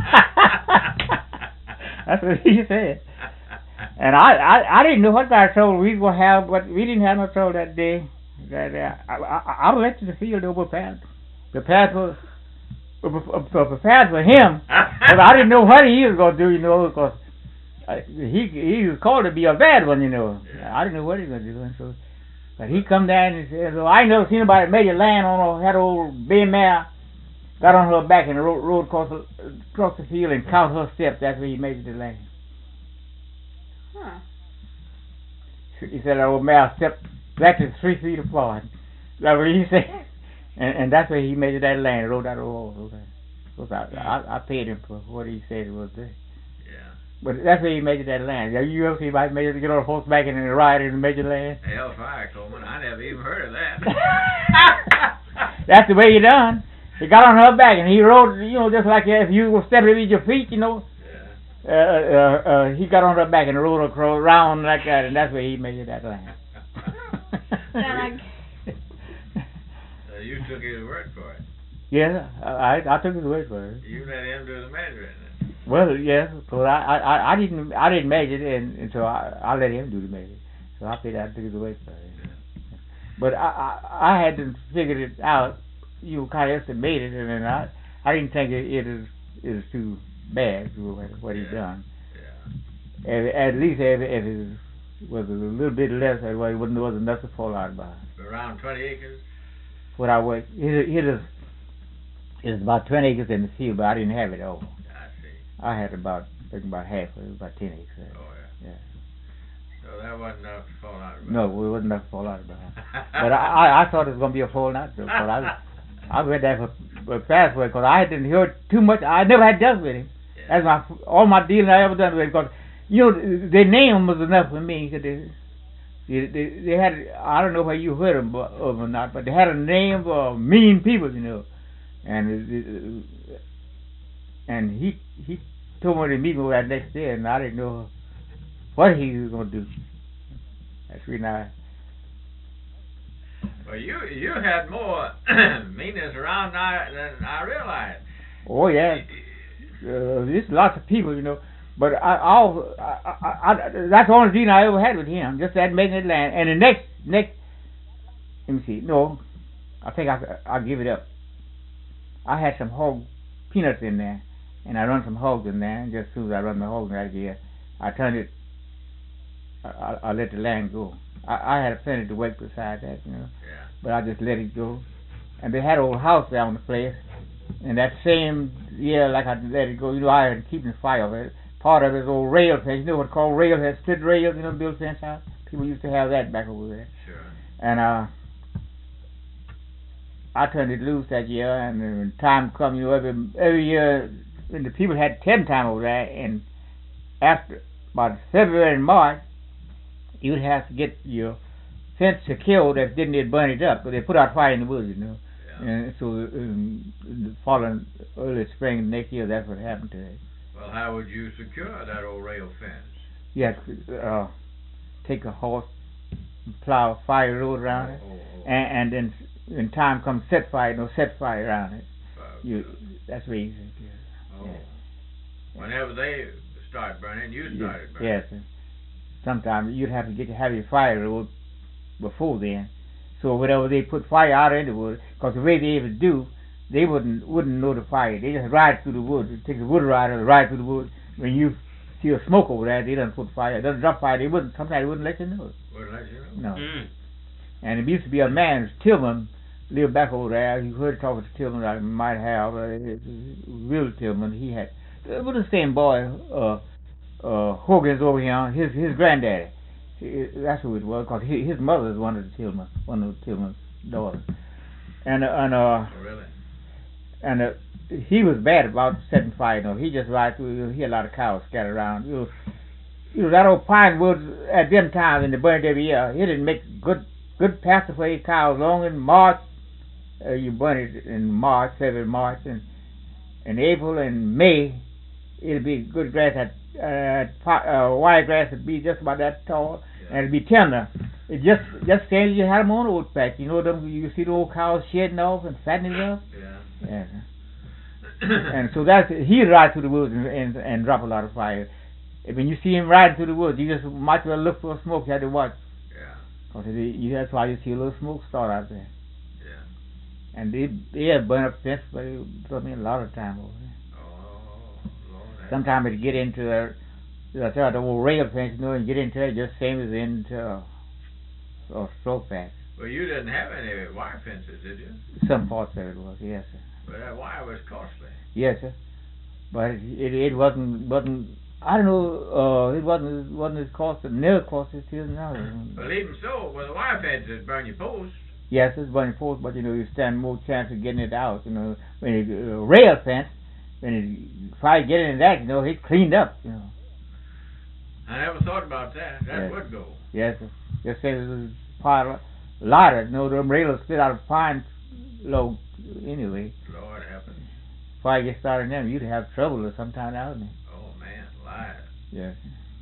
that's what he said. And I, I, I didn't know what kind of trouble we was gonna have, but we didn't have no trouble that day. That, uh, I, I, I went to the field over prepared, prepared for, prepared for him, but I didn't know what he was gonna do, you know, because. Uh, he he was called to be a bad one, you know. Yeah. I didn't know what he was going to do. And so, but he come down and said, well, I ain't never seen anybody made a land on a, had an old bay mare, got on her back and rode, rode across, the, across the field and count her steps. That's where he made the land. Huh. He said that old mare stepped exactly three feet apart. That's what he said. And, and that's where he made that land, rode that old so I, I, I paid him for what he said it was there. But that's where he measured that land. Have you ever seen anybody measure, get on a horseback and ride and measure land? Hellfire, Coleman. I never even heard of that. That's the way he done. He got on her back and he rode, you know, just like if you were stepping with your feet, you know. Yeah. Uh, uh, uh, he got on her back and rode across, around like that, and that's where he measured that land. Sound like So you took his word for it. Yeah, I, I took his word for it. You let him do the measuring. Well, yes, because I, I, I didn't I didn't measure it, and, and so I, I let him do the measuring. So I figured I took his word for it. Yeah. But I, I I had to figure it out. You kind of estimated it, and I I didn't think it, it is it is too bad what, what he's Yeah. done. Yeah. At, at least if, if it was a little bit less, well, it wasn't was enough to fall out about. Around twenty acres. What I work, it, it is it's about twenty acres in the field, but I didn't have it all. I see. I had about I think about half. It was about ten acres. There. Oh yeah. Yeah. So that wasn't enough to fall out. About. No, it wasn't enough to fall out about. But I, I I thought it was gonna be a fall out. But I I went there for, for fast work because I didn't hear too much. I never had dealt with him. Yeah. That's my all my dealing I ever done with him because you know their name was enough for me. Cause they, they, they, they had I don't know where you heard them of or not, but they had a name for mean people, you know. and it, it, and he he told me to meet me that next day, and I didn't know what he was going to do. That's really nice. Well, you you had more meetings around I, than I realized. Oh yeah, uh, there's lots of people, you know. But I, I'll, I, I, I, that's the only reason I ever had with him, just that making land. And the next, next, let me see. No, I think I, I'll give it up. I had some hog peanuts in there, and I run some hogs in there. And just as soon as I run the hogs right here, I turned it. I, I, I let the land go. I, I had plenty to work beside that, you know. Yeah. But I just let it go. And they had an old house down the place. And that same year, like I let it go, you know, I had keeping the fire of it. Part of it is old rail fence. You know what it's called rail fence, split rails, you know, built fence house? People used to have that back over there. Sure. And uh, I turned it loose that year, and when time come, you know, every, every year, when the people had ten time over there, and after about February and March, you'd have to get your fence secured if didn't they burn it up, but they put out fire in the woods, you know. Yeah. And so um, the following early spring next year, that's what happened to it. Well, how would you secure that old rail fence? You have to uh, take a horse, plow a fire road around oh, it, oh, oh. And, and then when time comes, set fire, no set fire around it. Uh, You, that's what you think. oh. Yeah. Whenever they start burning, you started burning. Yes. And sometimes you'd have to get to have your fire road before then. So whatever they put fire out in the woods, because the way they ever do, they wouldn't wouldn't know the fire. They just ride through the woods. It takes a wood rider to ride through the woods. When you see a smoke over there, they don't put fire. It doesn't drop fire. They wouldn't. Sometimes they wouldn't let you know. Wouldn't let you know? No. Mm. And it used to be a man, Tillman, lived back over there. You heard talking to Tillman, I might have. Uh, real Tillman, he had. It was the same boy, uh, uh, Hogan's over here. His his granddaddy. He, that's who it was, because his, his mother is one of the Tillman, one of the Tillman's daughters. And uh, and uh. Oh, really? And uh, he was bad about setting fire. You know, he just ride through. You know, he had a lot of cows scattered around. You know, you know that old pine woods at them times in the burnt every year. It didn't make good good pasture for your cows. Long in March, uh, you burn it in March, February, March, and in April and May, it'll be good grass. That uh, uh, wide grass would be just about that tall, yeah. And it'd be tender. It just just saying you had them on old patch. You know them. You see the old cows shedding off and fattening up. Yeah. Yeah. And so that's he'd ride through the woods and, and and drop a lot of fire. When you see him riding through the woods, you just might well look for smoke. You had to watch. Yeah. Cause it, you, that's why you see a little smoke start out there. Yeah. And they they had burn up fence, but it took me a lot of time over there. Oh, Lord. Sometimes it'd get into the the, the old rail fence, you know, and get into it just same as into uh, a straw patch. Well, you didn't have any wire fences, did you? Some parts of it was, yes, sir. But that wire was costly. Yes, sir. But it it wasn't wasn't I don't know uh it wasn't wasn't as costly near costly as it is now. Well, even so, with a wire fence, it'd burn your post. Yes, it's burning post, but you know you stand more chance of getting it out. You know when it uh, rail fence, when it fire get into that, you know it's cleaned up. You know. I never thought about that. That Yes. would go. Yes, sir. Just say there's a pile of lighter. You know them rails split out of pine log anyway. Lord heaven. Fire get started in them, you'd have trouble or sometime out there. Oh man, lies. Yes.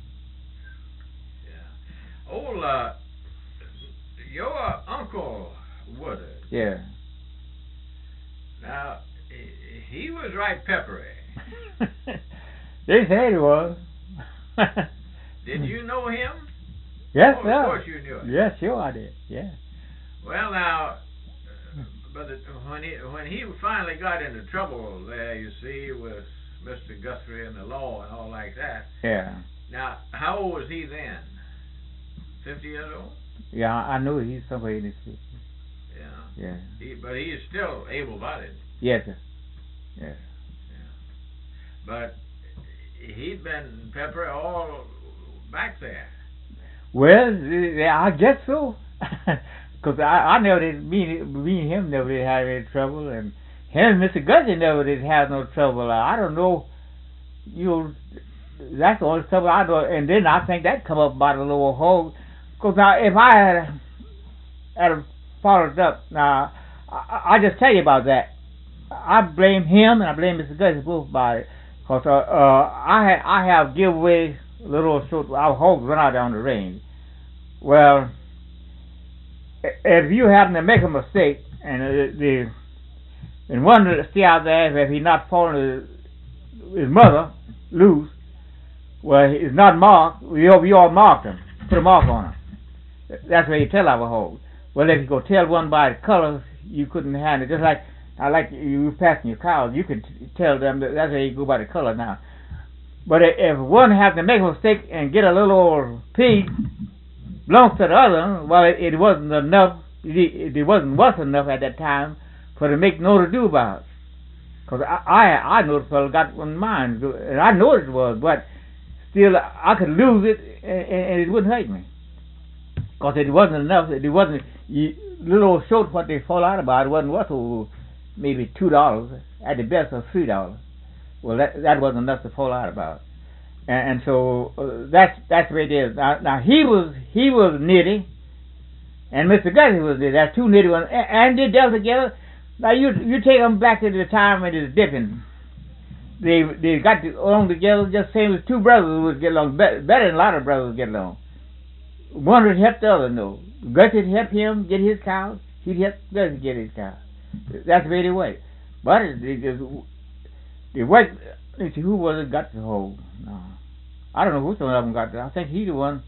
Yeah. Old uh, your uncle Woodard. Yeah. Now he, he was right peppery. They said he was. Did you know him? Yes, oh, sir. Of course you knew him. Yes, sure I did. Yeah. Well, now, but it, when he when he finally got into trouble there, you see, with Mister Guthrie and the law and all like that. Yeah. Now, how old was he then? Fifty years old? Yeah, I know he's somewhere in his fifties. Yeah. Yeah. He, but he's still able-bodied. Yes, sir. Yes. Yeah. But he'd been peppery all back there. Well, yeah, I guess so. Because I, I never did, me, me and him never did have any trouble, and him and Mister Guthrie never did have no trouble. I don't know, you know, that's the only trouble I know. And then I think that come up about a little hole. Because if I had, had followed up, now, I, I just tell you about that. I blame him and I blame Mister Gussie both about it. Cause uh, uh, I ha- I have give away a little short. Our hogs run out there on the range. Well, if you happen to make a mistake and uh, the and one to stay out there, if he's not following his, his mother loose, well, he's not marked. We all, we all marked him, put a mark on him. That's where you tell our hogs. Well, if you go tell one by the colors, you couldn't handle it. Just like I like you passing your cows, you could t- tell them that that's how you go by the color now. But if one has to make a mistake and get a little old pig belongs to the other, well, it, it wasn't enough. It, it wasn't worth enough at that time for to make no to do about it. Because I, I I know the fellow got one mine, and I know it was, but still I could lose it and, and it wouldn't hurt me. Because it wasn't enough. It wasn't you, little old short what they fall out about. It wasn't worth oh, maybe two dollars at the best, or three dollars. Well, that that wasn't enough to fall out about. And, and so uh, that's that's the way it is. Now, now he was he was nitty, and Mister Gussie was nitty. That's two nitty ones, and, and they dealt together. Now you you take them back to the time when it was dipping. They they got along together just same as two brothers would get along better, better than a lot of brothers get along. One would help the other. No, Gussie would help him get his cows. He'd help Gussie get his cows. That's the way they went. But they just they went. Let's see, who was it got the hole? No, I don't know which one of them got the. I think he the one.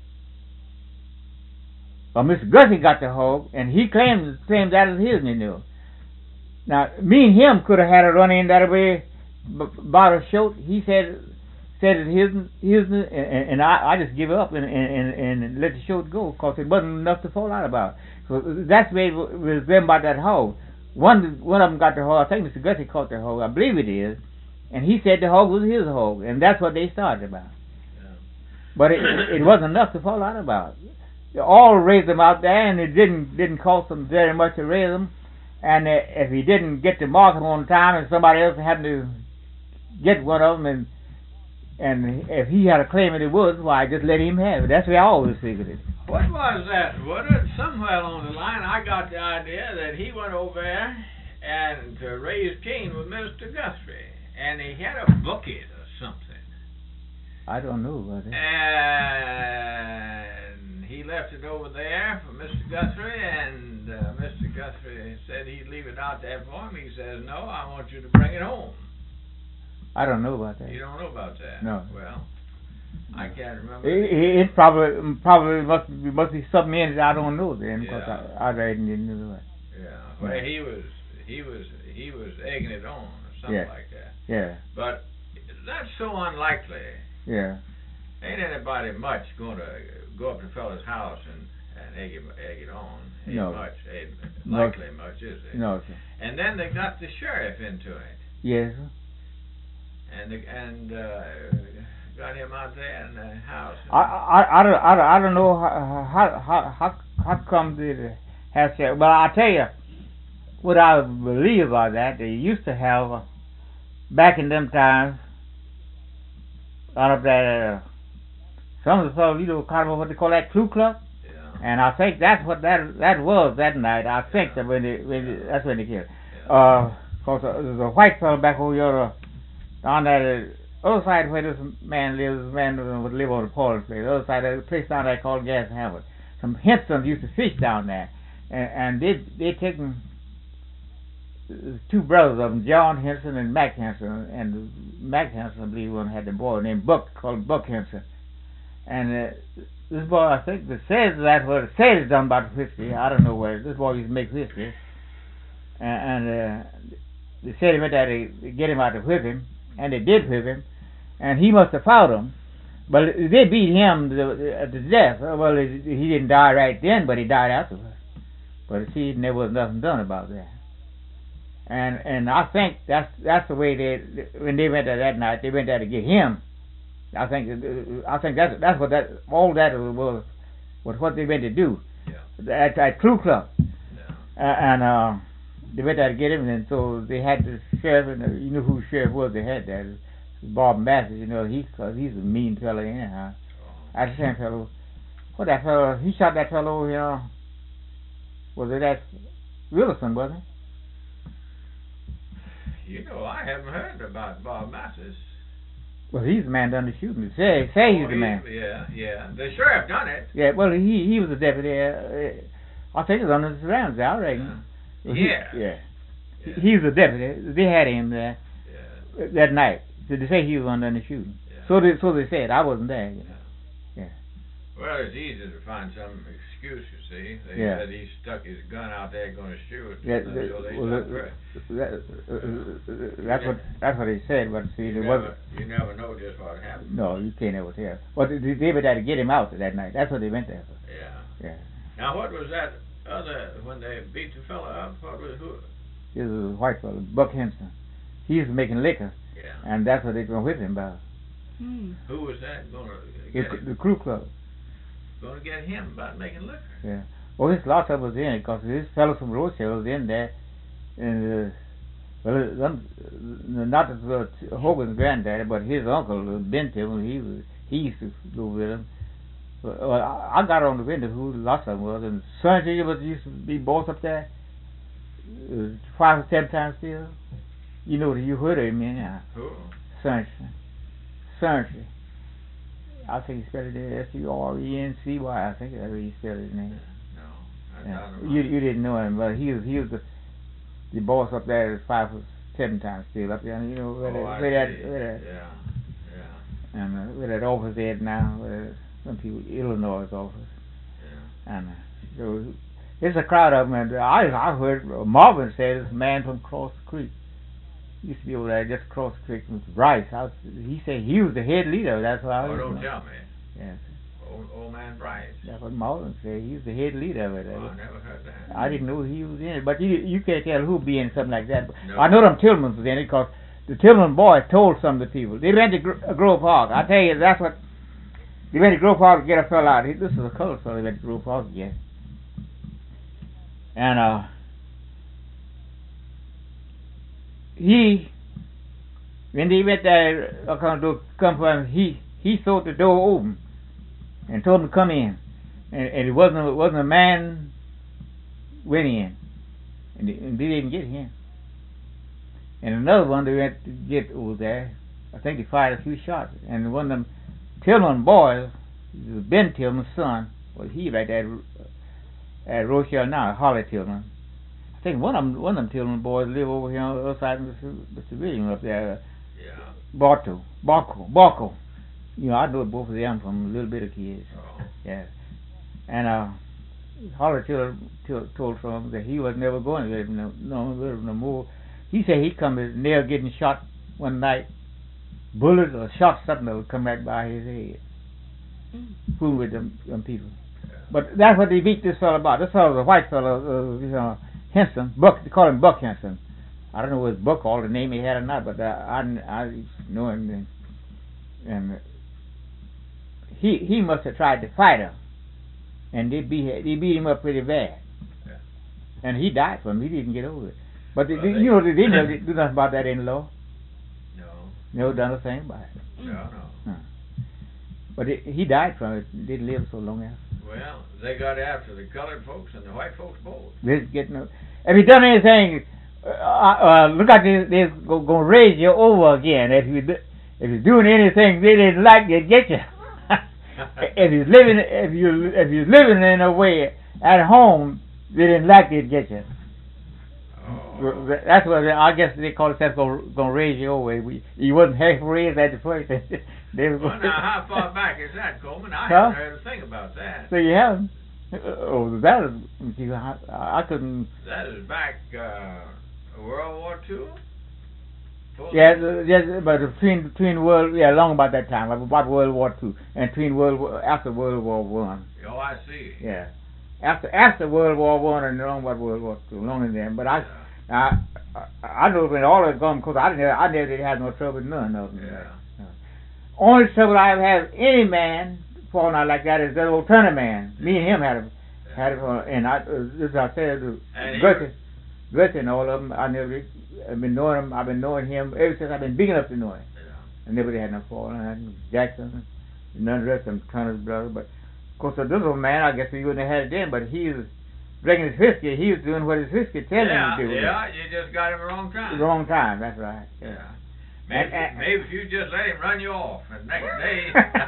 Or Mister Gussie got the hole, and he claimed claimed that as his. You know. Now, me and him could have had a run in that way about a short. He said said it his, his and, and I, I just give up and, and, and let the short go because it wasn't enough to fall out about. So that's the way it was them about that hog. One one of them got the hog. I think Mister Gussie caught the hog. I believe it is. And he said the hog was his hog. And that's what they started about. Yeah. But it, it wasn't enough to fall out about. They all raised them out there, and it didn't didn't cost them very much to raise them. And uh, if he didn't get the market on time, and somebody else happened to get one of them, and and if he had a claim in the woods, why just let him have it. That's the way I always figured it. What was that? What it, somewhere along the line, I got the idea that he went over there and to raise Cain with Mister Gussie, and he had a bucket or something. I don't know about it. And he left it over there for Mister Gussie, and uh, Mister Gussie said he'd leave it out there for him. He says, "No, I want you to bring it home." I don't know about that. You don't know about that? No. Well, I can't remember. It, it probably probably must be, must be something in it I don't know then, because Yeah. I, I didn't know that. Yeah. Well, he was he was he was egging it on or something Yeah. like that. Yeah. But that's so unlikely. Yeah. Ain't anybody much going to go up to a fellow's house and, and egg, it, egg it on. Ain't No. much. Ain't No. likely much, is it? No, sir. And then they got the sheriff into it. Yes, sir. And the, and uh, got him out there in the house. I, I, I, don't, I, don't, I don't know how how how how, how come they have sheriff. But I tell you, what I believe about that, they used to have uh, back in them times out of that. Uh, some of the fellows, you know, kind of what they call that Ku Klux. Yeah. And I think that's what that that was that night. I think Yeah. that when they, when they, Yeah. that's when they killed. Yeah. Uh, cause uh, there's a white fellow back over here uh, on that uh, other side where this man lives. This man would live on the Polish place. The other side of the place down there called Gas Hamlet. Some Hensons used to fish down there, and, and they they taken two brothers of them, John Henson and Mac Henson, and Mac Henson, I believe, one had the boy named Buck called Buck Henson. And uh, this boy, I think, the says that what it says is done about whiskey. I don't know where. This boy used to make whiskey. And, and uh, they said he went there to get him out to whip him. And they did whip him. And he must have fought them. But they beat him to, to death. Well, he didn't die right then, but he died afterwards. But see, there was nothing done about that. And and I think that's that's the way they, when they went there that night, they went there to get him. I think I think that's that's what that all that was was what they went to do. Yeah. At that Ku Klux. Yeah. Uh, and uh, they went there to get him, and so they had the sheriff, and the, you know who the sheriff was. They had that Bob Mathis. You know, he cause he's a mean fellow anyhow. That's the same fellow. What that fellow? He shot that fellow over here. Was it that Wilson, wasn't it? You know, I haven't heard about Bob Mathis. Well, he's the man done the shooting. Say, say he's Oh, the man. Yeah, yeah. The sheriff done it. Yeah, well, he he was a deputy. Uh, I think it was under the surroundings, I reckon. Yeah. Well, he- Yeah. yeah. Yeah. He was a deputy. They had him there Yeah. that night. So they say he was under the shooting. Yeah. So they so they said. I wasn't there. Yeah. Yeah. Well, it's easy to find some excuse, you see. They Yeah. said he stuck his gun out there going to shoot. Yeah, so the- they well, stopped the- first. that, uh, uh, that's what that's what they said. But see, You there never, wasn't. you never know just what happened. No, you can't ever tell. But they, they were there to get him out that night. That's what they went there for. Yeah. Yeah. Now, what was that other, when they beat the fella up, what was, who? He was a white fellow, Buck Henson. He was making liquor, Yeah. and that's what they were with him about. Hmm. Who was that going to It, get him? the crew club. Going to get him about making liquor? Yeah. Well, his lots of was in it because this fellow from Rochelle was in there, and uh, well, it, um, not uh, Hogan's granddaddy, but his uncle uh, Ben Tillman. He was he used to go with him. But, well, I, I got on the window who lots of them was, and Sunday was used to be both up there, uh, five or ten times still. You know, you heard of him anyhow. Who? Sunday. Sunday. I think he spelled it S U R E N C Y. I think that's how he spelled his name. No. I Yeah. don't know. You you didn't know him, but he was he was the the boss up there is five or seven times still up there. You know where, Oh, that, I where that see. where that Yeah. Yeah. and uh, where that office is now, where some people Illinois office, Yeah. and uh, so there's a crowd of them. And I I heard Marvin say this man from across the creek used to be over there just across the creek from Bryce. I was, he said he was the head leader. That's what I Oh, heard. don't tell me. Yes, Old, old man Bryce. that's what Marvin said. He was the head leader of it. Oh, I never heard that. I didn't know he was in it, but you you can't tell who'd be in something like that. No. I know them Tillmans was in it because the Tillman boys told some of the people. They went to Gro- uh, Grove Park. I tell you, that's what they went to Grove Park to get a fella out. He, this is a colored fella they went to Grove Park again, and uh, he when they went there, uh, come to come for him, he he threw the door open and told them to come in. And, and it wasn't it wasn't a man went in, and they, and they didn't get him. And another one they went to get over there. I think they fired a few shots, and one of them Tillman boys, it was Ben Tillman's son, well he right there at, at Rochelle now, Holly Tillman. I think one of them one of them Tillman boys live over here on the other side of the civilian up there, Yeah. Barto, Barco, Barco. You know, I know both of them from a little bit of kids. Oh. Yeah. And uh, Holly told, told, told from him that he was never going to let him no, no, let him no more. He said he come as near getting shot one night. Bullets or shot something that would come right by his head. Fooling with them, them people. Yeah. But that's what they beat this fellow about. This fellow was a white fellow, uh, you know, Henson. Buck, they call him Buck Henson. I don't know if Buck all the name he had or not, but uh, I, I know him. And, and he he must have tried to fight him. And they beat, they beat him up pretty bad. Yeah. And he died from it. He didn't get over it. But they, Well, they, they- you know, they didn't do nothing about that in law. No. Never done a thing about it. No, no. Huh. But it, he died from it. Didn't live so long after. Well, they got after the colored folks and the white folks both. This getting. If you done anything, uh, uh, look like they they're going to raise you over again. If you do- if you're doing anything they didn't like, they get you. if you're living if you if you're living in a way at home they didn't like, they'd get you. Oh. That's what they, I guess they call it. That's going to raise you over. We, you wasn't half raised at the first. They was Well, now, how far back is that, Coleman? I Huh? haven't heard a thing about that. So you haven't. Oh, that is. You, I, I couldn't. That is back uh, World War Two. Yeah, the- yeah, but between between world, yeah, long about that time, about World War Two, and between World War, after World War One. Oh, I see. Yeah, after after World War One and long about World War Two, long in there. But I, Yeah. I, I know when all of them, because I didn't, I never did have no trouble with none of them. Yeah. Only trouble I ever had with any man falling out like that is that old Turner man. Me and him had a had it, uh, and I, uh, this I said, uh, And Gussie, Gussie and all of them. I never, I've been knowing him. I've been knowing him ever since I've been big enough to know him. Yeah. I never had no fall. I had Jackson, none of the rest of them Turner's brother. But of course, this old man, I guess we wouldn't have had it then. But he was, drinking his whiskey, he was doing what his whiskey telling yeah, him to do. Yeah, you just got him the wrong time. The wrong time, that's right. Yeah. Yeah. Maybe, And- and- maybe if you just let him run you off the next day.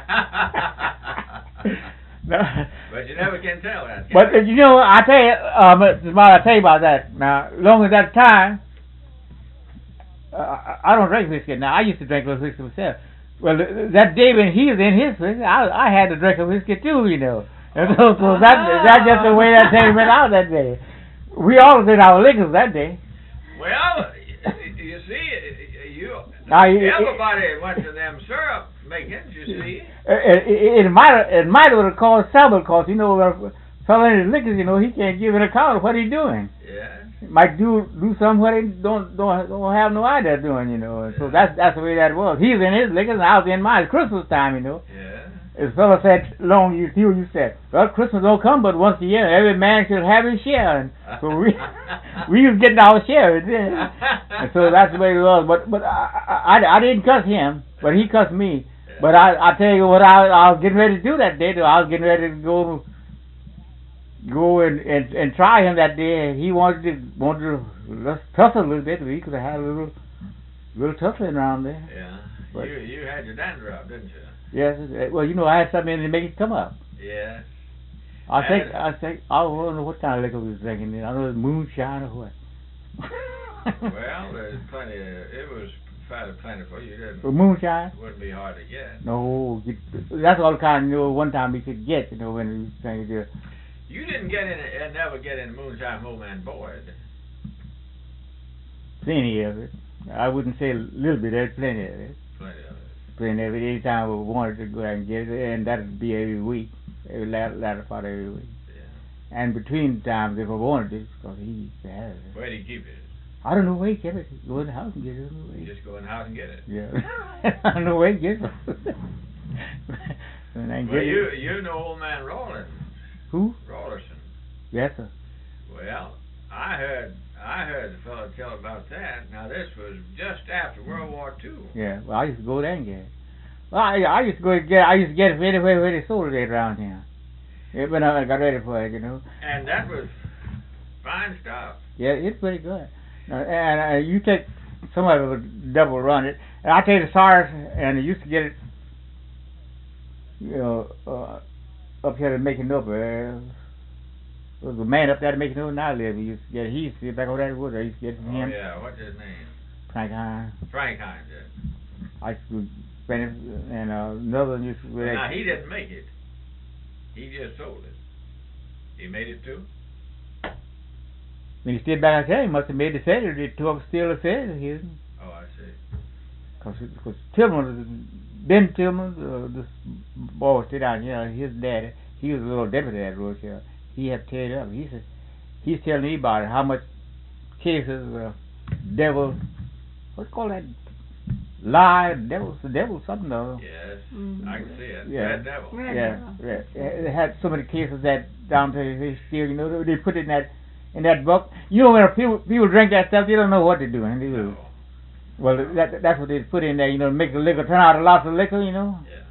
No. But you never can tell that. can But uh, you? you know, I tell you, um, I tell you about that. Now, long as that time, uh, I I don't drink whiskey now. I used to drink a little whiskey myself. Well, th- that day when he was in his whiskey, I, I had to drink a whiskey too, you know. And so, so that that's just the way that thing went out that day. We all did our liquors that day. Well, you see, you Now, you- everybody went to them syrup makings. You see. It, it, it might it might have caused trouble because you know a fellow in his liquors, you know, he can't give an account of what he's doing. Yeah. Might do do something what he don't don't don't have no idea doing, you know. And so that's that's the way that was. He was in his liquors and I was in mine. It's Christmas time, you know. Yeah. This fellow said, long you you you said, well, Christmas don't come but once a year. Every man should have his share. And so we we was getting our share then. And so that's the way it was. But but I I, I didn't cuss him, but he cussed me. But I I tell you what, I I was getting ready to do that day. Though. I was getting ready to go go and, and and try him that day. And he wanted to wanted to let's tussle a little bit. We could have had a little little tussling around there. Yeah. But- you you had your dandruff, didn't you? Yes. uh, Well, you know, I had something in to make it come up. Yeah. I think And- I think I don't know what kind of liquor we was drinking. Then I know it was moonshine or what. Well, there's plenty. Of, it was fairly plentiful. You didn't. For moonshine? Wouldn't be hard to get. No, you- that's all the kind. You know, one time we could get. You know, when we was trying to do. You didn't get in and never get in moonshine, old man Boyd. Plenty of it. I wouldn't say a little bit. There's plenty of it. Plenty of it. Plenty of it. Anytime we wanted to go out and get it, and that'd be every week, every latter, latter part of every week. Yeah. And between times, if I wanted it, because he used to have it. Where do you keep it? I don't know where he kept it. Go in the house and get it. I don't know where You he- just go in the house and get it. Yeah. I don't know where he gets it. When I Well, get you it. you know old man Rollins, Who? Rollerson. Yes, sir. Well, I heard I heard the fellow tell about that. Now this was just after World War Two. Yeah, well, I used to go there and get it. Well, I, I used to go and get. I used to get it anywhere where they sold it around here. Yeah, when I got ready for it, you know. And that was fine stuff. Yeah, it's pretty good. Uh, and uh, you take some of it would double run it. And I tell you the SARS, and I used to get it, you know, uh, up here to Making Up. Uh, there was a man up there to Making Up, and I live. He used to get it. He used to get back over there. Wood. I used to get it from Oh him. yeah, what's his name? Frank Hines. Frank Hines. Did. I used to spend it, and uh, another one used to. Now he didn't make it. He just sold it. He made it too. When he stayed back there, he must have made the cellar. They took still a cellar here. Oh, I see. Because Tillman, Ben Tillman, uh, this boy stayed down here, his daddy, he was a little deputy at Rochelle. He had teared up. He said, he's telling me about it, how much cases of devil, what do you call that? Lie, devil, the devil, something or other. Yes, Mhm. I can see it. Yeah. Red Devil. Red Yeah, Devil. yeah. They had so many cases that down to they still, you know, they put it in that in that book. You know, when people people drink that stuff, they don't know what they're doing. They do. No. Well, that that's what they put in there, you know, to make the liquor turn out a lot of liquor, you know. Yeah.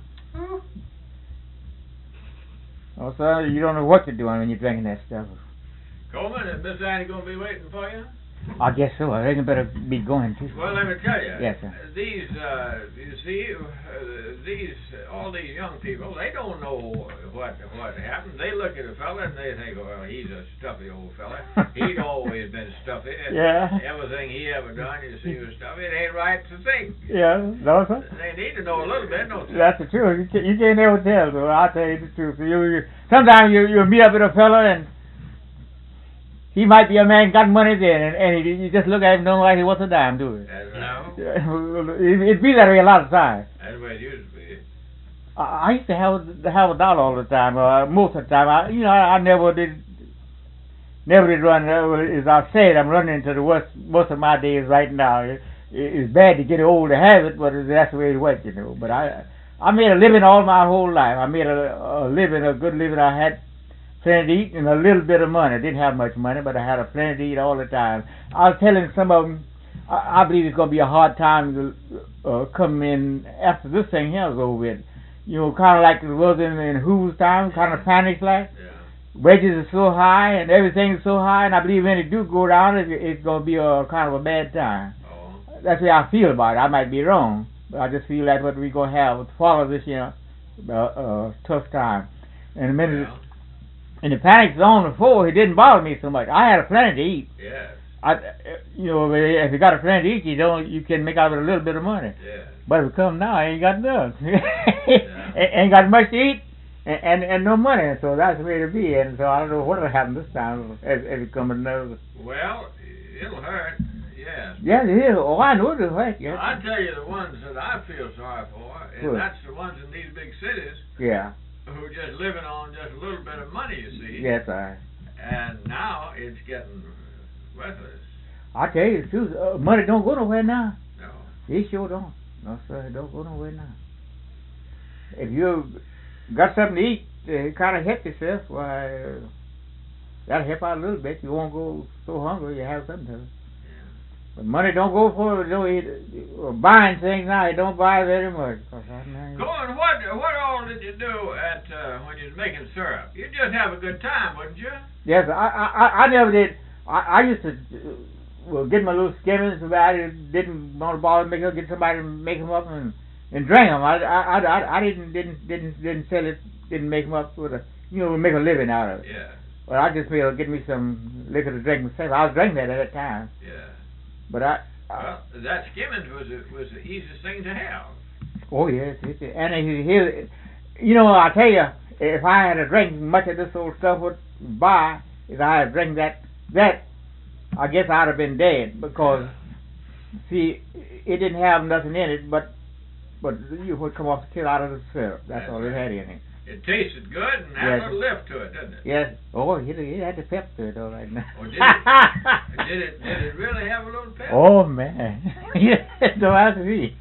Also, you don't know what you're doing when you're drinking that stuff. Coleman, is Miss Annie going to be waiting for you? I guess so. I reckon better be going too. Well, let me tell you. Yes, sir. These, uh, you see, uh, these, uh, all these young people, they don't know what what happened. They look at a fella and they think, well, he's a stuffy old fella. He'd always been stuffy. Yeah. Everything he ever done, you see, was stuffy. It ain't right to think. Yeah, no, sir. They need to know a little bit, don't they? That's the truth. You can't, you can't never tell, so I'll tell you the truth. You, you, sometimes you you meet up with a fella and he might be a man got money then, and, and you, you just look at him and don't like he wants a dime, do it? That's right. it it'd be that way a lot of times. That's the way it used to be. I, I used to have to have a dollar all the time, uh, most of the time. I, you know, I, I never did, never did run. Uh, as I said, I'm running into the worst most of my days right now. It, it's bad to get old to have it, but that's the way it works, you know. But I, I made a living all my whole life. I made a, a living, a good living. I had plenty to eat and a little bit of money. I didn't have much money, but I had a plenty to eat all the time. I was telling some of them, I, I believe it's going to be a hard time to uh, come in after this thing here is over with. You know, kind of like it was in, in Who's time, kind of panic like. Yeah. wages are so high and everything is so high, and I believe when it do go down, it, it's going to be a kind of a bad time. Oh. That's the way I feel about it. I might be wrong, but I just feel that's what we're going to have to follow this, you know, uh, uh, tough time. And the minute, Well, in the panic zone before, it didn't bother me so much. I had a plenty to eat. yes. I, you know, if you got a plenty to eat, you don't, you can make out with a little bit of money. Yes. But if it come now, I ain't got enough. Yeah. Ain't got much to eat, and, and and no money. So that's the way to be. And so I don't know what'll happen this time if, if it comes another. Well, it'll hurt. Yes. Yeah, it is. Oh, I know it'll hurt. Yeah. I tell you the ones that I feel sorry for, and Good. that's the ones in these big cities Yeah. who are just living on just a little bit of money, you see. Yes, I. And now it's getting worthless. I tell you the truth. Uh, money don't go nowhere now. No. It sure don't. No, sir, it don't go nowhere now. If you got something to eat, uh, kind of help yourself. Why, uh, that'll help out a little bit. You won't go so hungry. You have something to. Yeah. But money don't go for don't eat, uh, buying things now. It don't buy very much. 'Cause I know- Cohen, what what all did you do at uh, when you was making syrup? You just have a good time, wouldn't you? Yes, I, I I I never did. I, I used to uh, well get my little skimmings, but I didn't want to bother making get somebody to make them up and and drink them. I I I, I didn't didn't didn't didn't sell it. Didn't make them up with a you know make a living out of it. Yeah. But I just made get me some liquor to drink myself. I was drinking that at that time. Yeah. But I. I Well, that skimming was a, was the easiest thing to have. Oh yes, it's, and he, he, you know, I tell you, if I had to drink much of this old stuff would buy, if I had drank that, that, I guess I'd have been dead because, see, it didn't have nothing in it, but, but you would come off the kill out of the syrup. That's, That's all it right. had in it. It tasted good and had Yes. a little lift to it, didn't it? Yes. Oh, it, it had the pep to it, all right now. Oh, did it? Did it? Did it really have a little pep? Oh man, yes, don't ask me.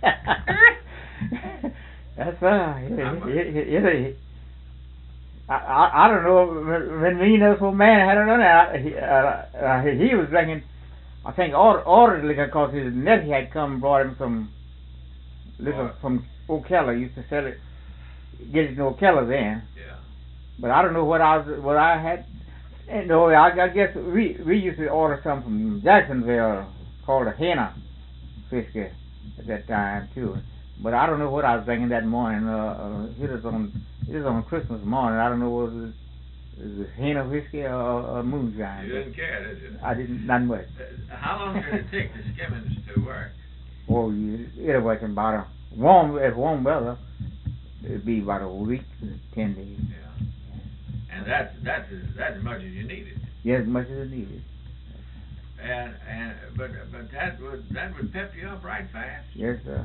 That's uh, it, it, it, it, I, I I don't know when, when me and this old man had it on that. He, uh, uh, he was drinking, I think, ordered, ordered liquor because his nephew had come and brought him some liquor What? from Ocala. Used to sell it, get it in Ocala then. Yeah. But I don't know what I was, what I had. And no, I, I guess we we used to order some from Jacksonville called a Henna whiskey at that time too. But I don't know what I was drinking that morning. Uh, uh, it was on it was on Christmas morning. I don't know was it was it Henna whiskey or, or moonshine. You didn't care, did you? I didn't not much. Uh, How long did it take the skimmings to work? Oh, you, it was about a warm if warm weather. It'd be about a week to ten days. Yeah. And that's that's as, that's as much as you needed. Yeah, as much as it needed. And and but but that would that would pep you up right fast. Yes, sir.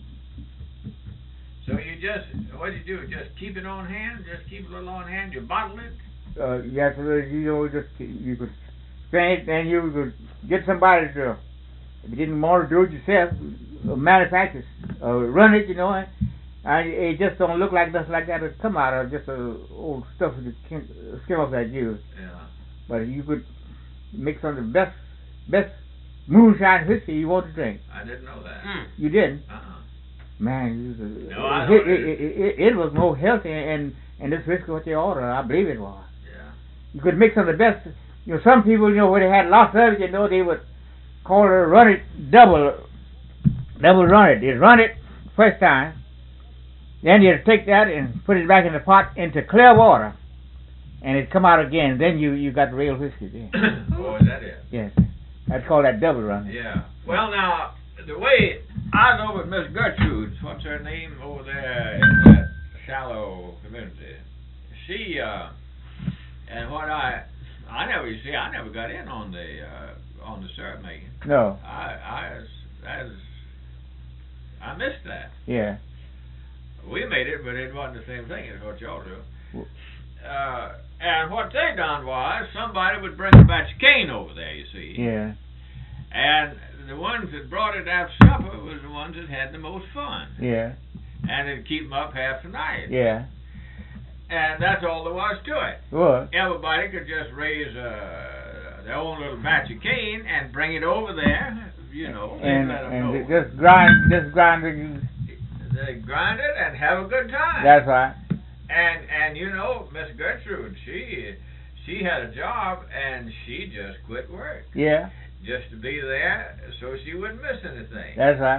So you just what do you do? Just keep it on hand. Just keep a little on hand. You bottle it. Uh, yes, sir. You know, just you could strain it, and you could get somebody to. If you didn't want to do it yourself, uh, manufacture, uh, run it. You know, and, and it just don't look like nothing like that. It come out of just uh, old stuff that can skim off that juice. Yeah. But you could make some of the best best moonshine whiskey you want to drink. I didn't know that. Mm. You didn't. Uh-uh. Man, you was, No, I it, know it, it it, it, it, it was more healthy, and and this whiskey what you ordered, I believe it was. Yeah. You could mix some of the best. You know, some people, you know, when they had lots of it, you know, they would call it run it double, double run it. They'd run it first time, then you'd take that and put it back in the pot into clear water, and it'd come out again. Then you you got real whiskey then. Oh, is that it? Yes, that's called that double run. Yeah. Well, now the way I know with Miss Gertrude, what's her name over there in that shallow community? She uh, and what I I never you see I never got in on the uh, on the syrup making. No. I I was, I was I missed that. Yeah. We made it, but it wasn't the same thing as what y'all do. Well- Uh, and what they done was somebody would bring a batch of cane over there, you see. Yeah. And the ones that brought it after supper was the ones that had the most fun. Yeah. And it'd keep them up half the night. Yeah. And that's all there was to it. What? Everybody could just raise uh, their own little batch of cane and bring it over there, you know. They'd And let 'em and know. just grind, just grind it. They grind it and have a good time. That's right. And and you know, Miss Gertrude, she she had a job and she just quit work Yeah, just to be there so she wouldn't miss anything. that's right.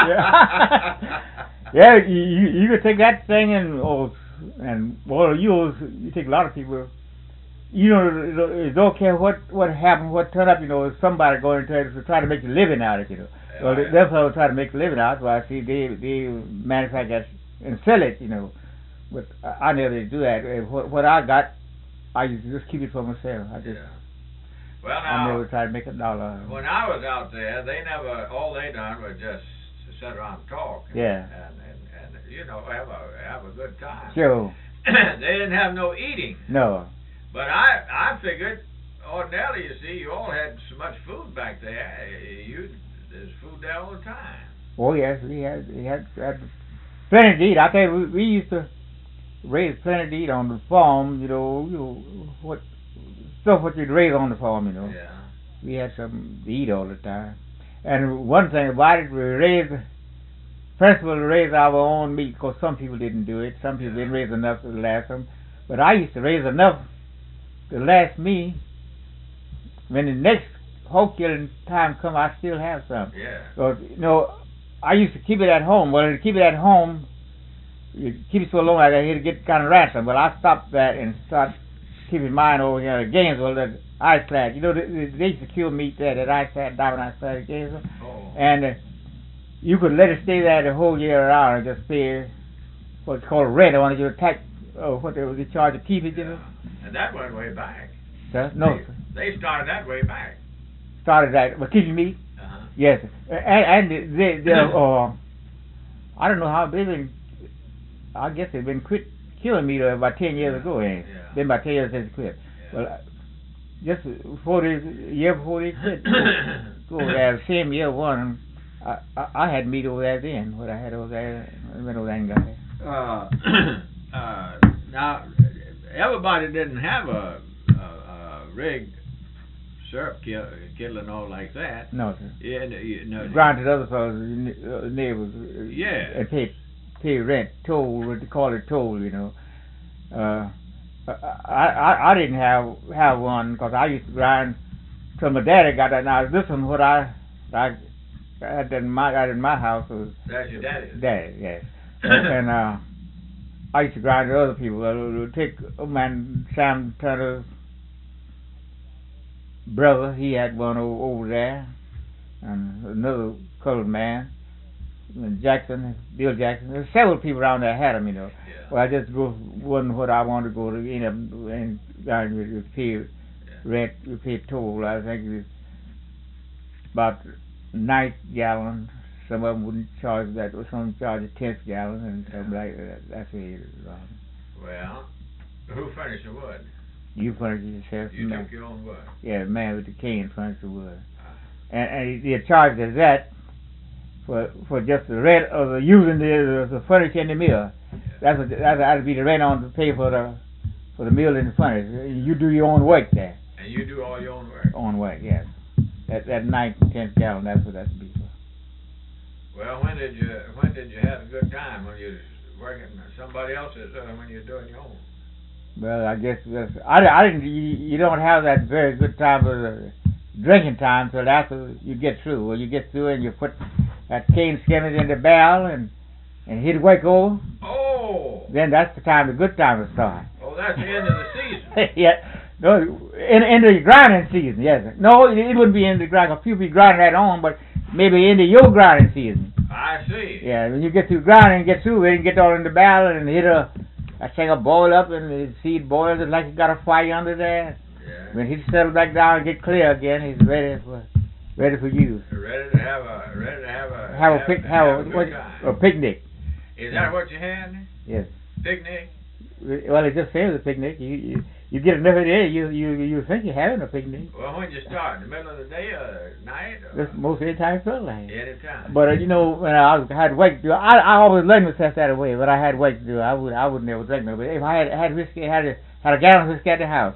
yeah, yeah. You, you you could take that thing and oh, and well, you you take a lot of people. You know, it don't care what what happened, what turned up. You know, somebody going to to try to make a living out of it. You know, Yeah, well, yeah. them fellows try to make a living out. Well, I see they they manufacture and sell it. You know, but I, I never did do that. Uh, What, what I got, I used to just keep it for myself. I just Yeah. Well, I now, never tried to make a dollar. when I was out there, they never, all they done was just sit around and talk. And, Yeah. And, and, and, you know, have a, have a good time. Sure, They didn't have no eating. no. But I, I figured, ordinarily, you see, you all had so much food back there. You, there's food there all the time. Oh yes, we had we had, had plenty to eat. I tell you, we, we used to raise plenty to eat on the farm. You know, you know what stuff what you'd raise on the farm. You know, Yeah. we had something to eat all the time. And one thing about it, we raised, first of all, we raised our own meat because some people didn't do it. Some people Yeah. didn't raise enough to last them. But I used to raise enough to last me. When the next hog killing time come, I still have some. Yeah. So, you know, I used to keep it at home. Well, to keep it at home, you keep it so long like I had to get kind of ransom. But I stopped that and started keeping mine over here at Gainesville, that ice clad. You know, they, they used to kill meat there, that ice clad, diamond ice clad at Gainesville. Oh. And uh, you could let it stay there the whole year around and just pay what's called rent on it. You attack, oh, what they, they charge to keep it, you know. And that went way back. Sir? No, They, sir. they started that way back. Started that, but keeping meat. Uh-huh. Yes, and, and they, they, uh, I don't know how they've been. I guess they've been quit killing meat about ten years ago. Ain't it? Yeah. Been about ten years since they quit. Yeah. Well, uh, just before they, year before they quit, go over there, same year one. I, I I had meat over there then. What I had over there, I went over there and got it. uh, uh, now, everybody didn't have a, a, a rig syrup kill, kettle and all like that. No, sir. Yeah, no, you, no, Granted, other fellows, uh, neighbors, uh, Yeah. and pay pay rent, toll, what they call it toll, you know. Uh, I, I I didn't have have one because I used to grind till my daddy got that. Now this one, what I I had in my got in my house was That's your daddy's. daddy, yes. and uh, I used to grind to other people. I would take a man Sam Turner's brother. He had one over, over there, and another colored man, and Jackson, Bill Jackson. There's several people around there had them, you know. Yeah. Well, I just go wasn't what I wanted to go to. End up and grind with with pay Yeah. rent, we pay toll. I think it was about ninth gallon. Some of them wouldn't charge that, or some charge a tenth gallon, and something like that. That's the way it is. Um, Well, who furnished the wood? you furnish it yourself. You man. took your own wood. Yeah, the man with the cane furnished the wood. Uh, And, and they charged us that for for just the rent of the using the the furniture in the mill. yeah. That's what that would be the rent on to pay for the for the mill and the furniture. You do your own work there. And you do all your own work. Own work, yes. That that ninth and tenth gallon. That's what that would be for. Well, when did you when did you have a good time when you was working somebody else's uh, when you're doing your own? Well, I guess that's, I, I didn't. You, you don't have that very good time for the drinking time till after you get through. Well, you get through and you put that cane skimmers in the barrel and and hit wake over. Oh, Then that's the time, the good time to start. oh, that's the end of the season. yeah, no, in in the grinding season. Yes, no, it, it wouldn't be in the grind. A few be grinding that on, but maybe into your grinding season. I see. Yeah, when you get through grinding, get through it, and get all in the barrel and hit a, I think a boil up and the seed boils it like you got a fire under there. Yeah. When he settle back down and get clear again, he's ready for ready for use. Ready to have a ready to have a Have a pic, have a, good what, time. a picnic. Is that what you had? Yes. Picnic? Well, it just says a picnic. You you, you get enough of it, you you you think you're having a picnic. Well, when you start, in the middle of the day or night? Or That's most any time felt like. any time. But uh, you know, when I was, had work to do, I I always let myself that way. But I had work to do. I would I would never drink no. But if I had had whiskey, had a, had a gallon of whiskey at the house,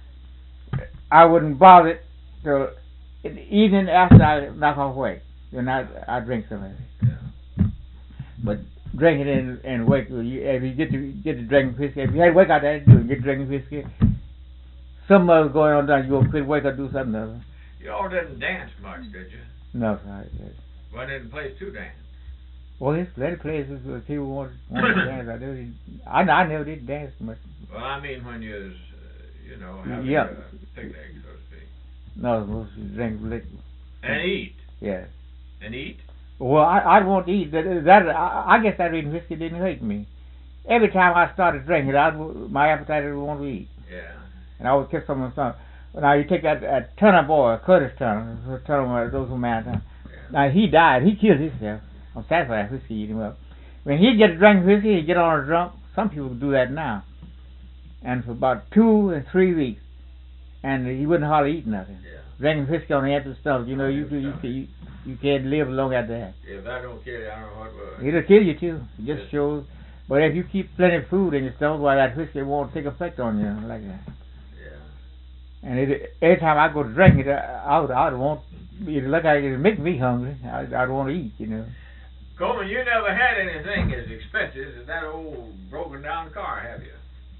I wouldn't bother till in the evening after I knock off work. Then I I drink some of it. Yeah. But drinking and and work, you, if you get to get to drinking whiskey, if you had work out there, do it, get drinking whiskey. some other going on down, you go quit work or do something else. You all didn't dance much, did you? No, sir. Yes. Wasn't any place to dance. Well, there's plenty of places where people want, want to dance. I, never, I, I never did dance much. Well, I mean when you was, uh, you know, having Yeah. a picnic, so to speak. No, mostly drink liquor. And eat. Yeah. And eat? Well, I, I won't eat. That, that I, I guess that reason whiskey didn't hurt me. Every time I started drinking, I, my appetite would want to eat. Yeah. And I always kept some of the stuff. Now, you take that, that Turner boy, Curtis Turner, Turner, those who man. Yeah. Now, he died. He killed himself. I'm sad for that whiskey eat him up. When he'd get drunk whiskey, he'd get on a drunk. Some people do that now. And for about two and three weeks, and he wouldn't hardly eat nothing. Yeah. Drinking whiskey on the empty stomach, you know, you you, you, you, you can't live long after that. If that don't kill you, I don't know what will. It'll kill you too. It just Yes. shows. But if you keep plenty of food in your stomach, why that whiskey won't take effect on you like that. Yeah. And it, every time I go to drink it, I would, I would want, it look like it make me hungry. I, I'd want to eat, you know. Coleman, you never had anything as expensive as that old broken down car, have you?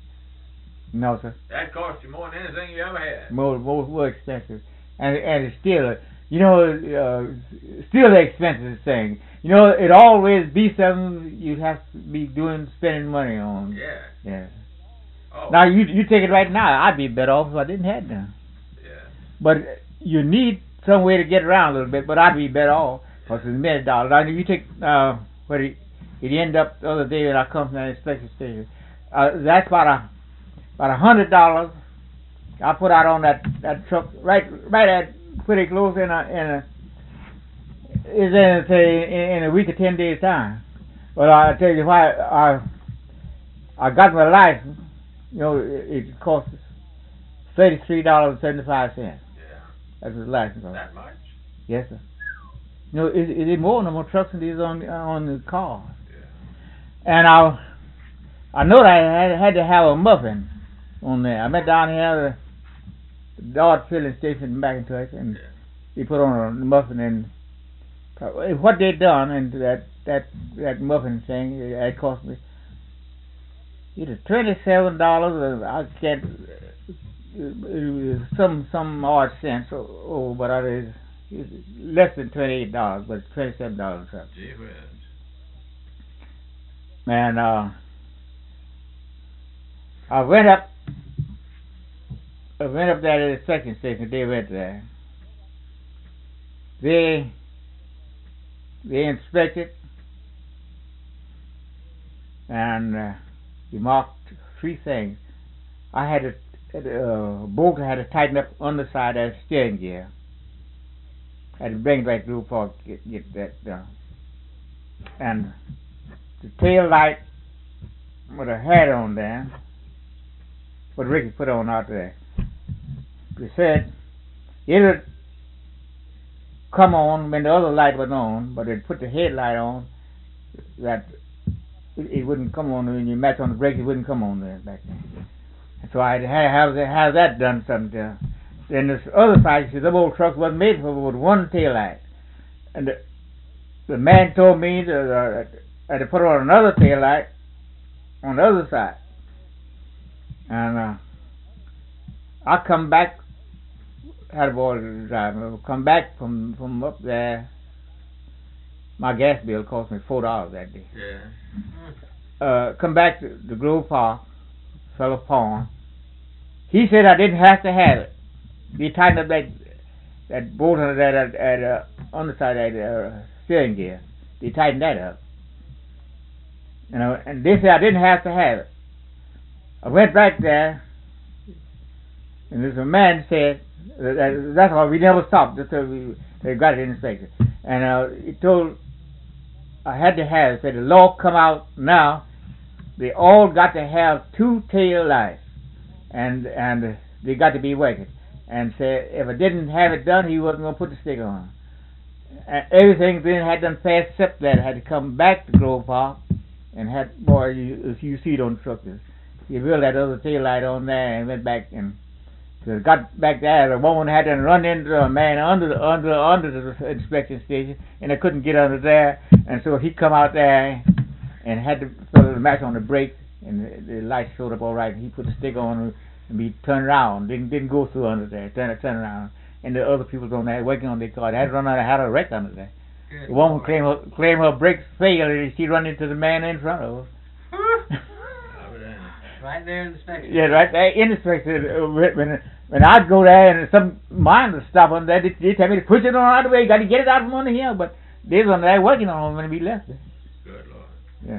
No, sir. That cost you more than anything you ever had. More, more, more expensive. And and it's still, you know, uh, still the expensive thing. You know, it always be something you have to be doing, spending money on. Yeah. Yeah. Oh. Now, you you take it right now, I'd be better off if I didn't have them. Yeah. But you need some way to get around a little bit, but I'd be better off because it's a million dollars. Now, you take, uh, what it, it ended up the other day when I come from that inspection station. Uh, that's about a, about a hundred dollars I put out on that, that truck right right at pretty close in a in a is in say in, in a week or ten days time. But I tell you why I I got my license. You know, it, it costs thirty three dollars and seventy five cents. Yeah. That's the license. On. That much? Yes, sir. You know, it, it is more than more trucks than these on on the cars. Yeah. And I I know that I had, had to have a muffin on there. I met down here at the Dodge filling station in McIntosh, and Yeah. he put on a muffin, and what they done into that that that muffin thing, it cost me either twenty seven dollars or I can't uh, some some odd cents. Oh, oh but it is it's less than twenty eight dollars, but twenty seven dollars. Gee whiz. And uh, I went up. I went up there to the second station. They went there. They they inspected and uh, they marked three things. I had a uh, bolt. I had to tighten up underside of the steering gear. I had to bring it back to the park to get, get that done. And the tail light with a hat on there, what Ricky put on out there. They said it would come on when the other light was on, but it put the headlight on that it, it wouldn't come on when you match on the brake. It wouldn't come on there back then. And so I had to have, have that done something there. Then this other side, see, the old truck wasn't made for with one tail light, and the, the man told me that uh, I had to put on another tail light on the other side. And uh, I come back, had a boy to drive. I come back from, from up there. My gas bill cost me four dollars that day. Yeah. Uh, come back to the Grove Park, fellow pawn. He said I didn't have to have it. He tightened up that that bolt on that at, at uh, underside of that uh, steering gear. They tightened that up. You know, and they said I didn't have to have it. I went back there, and there's a man said, that, that's why we never stopped until we they got it inspected. And uh, he told, I had to have it. Said the law come out now, they all got to have two tail lights, and and they got to be working. And said if I didn't have it done, he wasn't going to put the sticker on. And everything then had done passed except that. I had to come back to Grove Park, and had, boy, you, you see it on the truck. He built that other tail light on there and went back and so got back there. The woman had to run into a man under the under under the inspection station, and I couldn't get under there. And so he come out there and had to put the match on the brake, and the, the light showed up all right. He put the sticker on, and be turned around. Didn't didn't go through under there. Turn turn around. And the other people on there working on their car. They had run out. Had a wreck under there. Good The woman Lord. claimed her claimed her brakes failed, and she run into the man in front of her. Right there in the spectrum. Yeah, right there in the section. uh, When when I'd go there and some mine would stop on there, they, they tell me to push it on out of the way. You got to get it out from under here. But they was on there working on it when we left it. Good Lord. Yeah.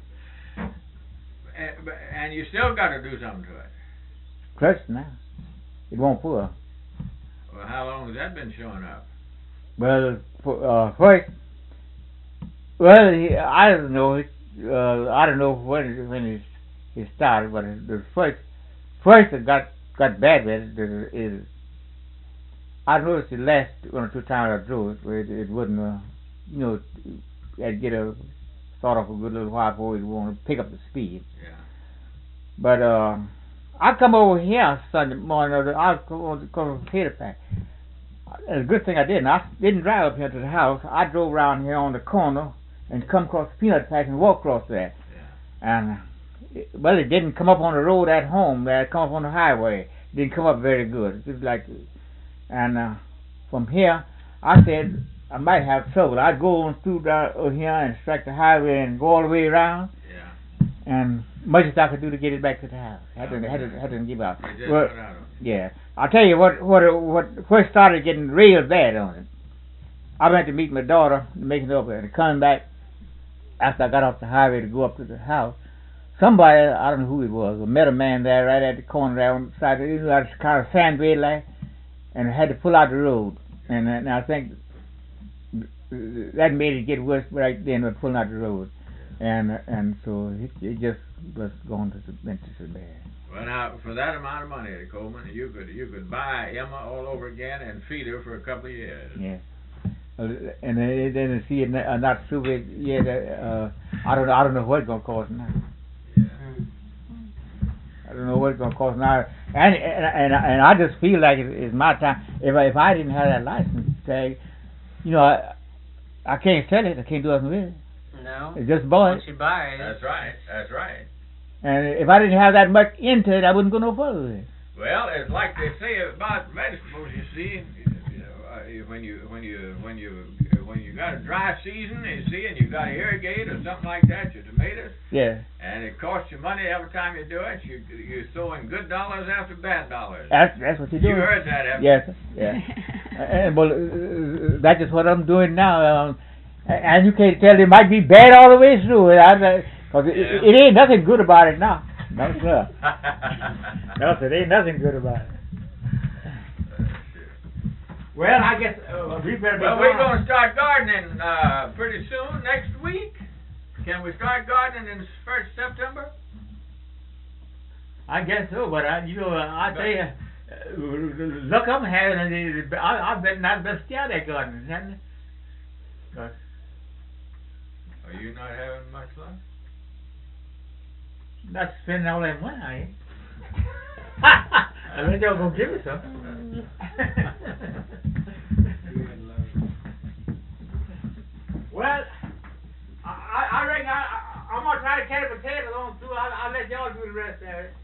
And, but- and you still got to do something to it. Clutch now. It won't pull. Well, how long has that been showing up? Well, for, uh, first, well, he, I don't know. It, uh, I don't know when it, when it, it started, but it, the first, first it got got bad with it. It, it I noticed the last one or two times I drove it, where it, it wouldn't, uh, you know, I'd get a sort of a good little while before it want to pick up the speed. Yeah. But uh, I come over here Sunday morning. Or I come over come over here to pack. It's a good thing I didn't. I didn't drive up here to the house. I drove around here on the corner and come across the peanut patch and walk across there. Yeah. And it, well, it didn't come up on the road at home. It come up on the highway. It didn't come up very good. It was like, and uh, from here, I said I might have trouble. I'd go on through down over here and strike the highway and go all the way around. Yeah. And much as I could do to get it back to the house. Had to, had to, had to give out. You just Well, went out of it. yeah. I'll tell you what, what, what first started getting real bad on it. I went to meet my daughter, making it up there, and coming back after I got off the highway to go up to the house. Somebody, I don't know who it was, I met a man there right at the corner there on the side of it, was kind of sand grade like, and I had to pull out the road. And, uh, and I think that made it get worse right then with pulling out the road. And uh, and so it, it just was going to the went to the bad. Well, now for that amount of money, Coleman, you could you could buy Emma all over again and feed her for a couple of years. Yeah. Uh, and then then see it n- uh, not too big yet. Uh, I don't I don't know what it's gonna cost now. Yeah. I don't know what it's gonna cost now. And and and, and I just feel like it, it's my time. If I, if I didn't have that license tag, you know, I I can't sell it. I can't do nothing with it. No. It's just bought Once it. you buy it. That's right. That's right. And if I didn't have that much into it, I wouldn't go no further with it. Well, it's like they say about vegetables. You see, you know, uh, when you when you when you when you got a dry season, you see, and you got to irrigate or something like that, your tomatoes, Yeah. and it costs you money every time you do it. You you're throwing good dollars after bad dollars. That's that's what you're You doing. heard that, haven't Yes. Yeah. And well, uh, that's just what I'm doing now. Um, and you can't tell it might be bad all the way through. Because it, Yeah. it, it ain't nothing good about it now. No, sir. No, sir. There ain't nothing good about it. Well, I guess uh, we better be Well, we're gone. going to start gardening uh, pretty soon, next week. Can we start gardening in first September? I guess so, but I, you know, I tell you, uh, look, I'm having. I, I bet not best stay out there gardening, hasn't it? 'Cause Are you not having much luck? not spending all that money, I ain't. I think y'all gonna give me some. Well, I, I, I reckon I, I, I'm gonna try to carry potatoes on through. I'll, I'll let y'all do the rest of it.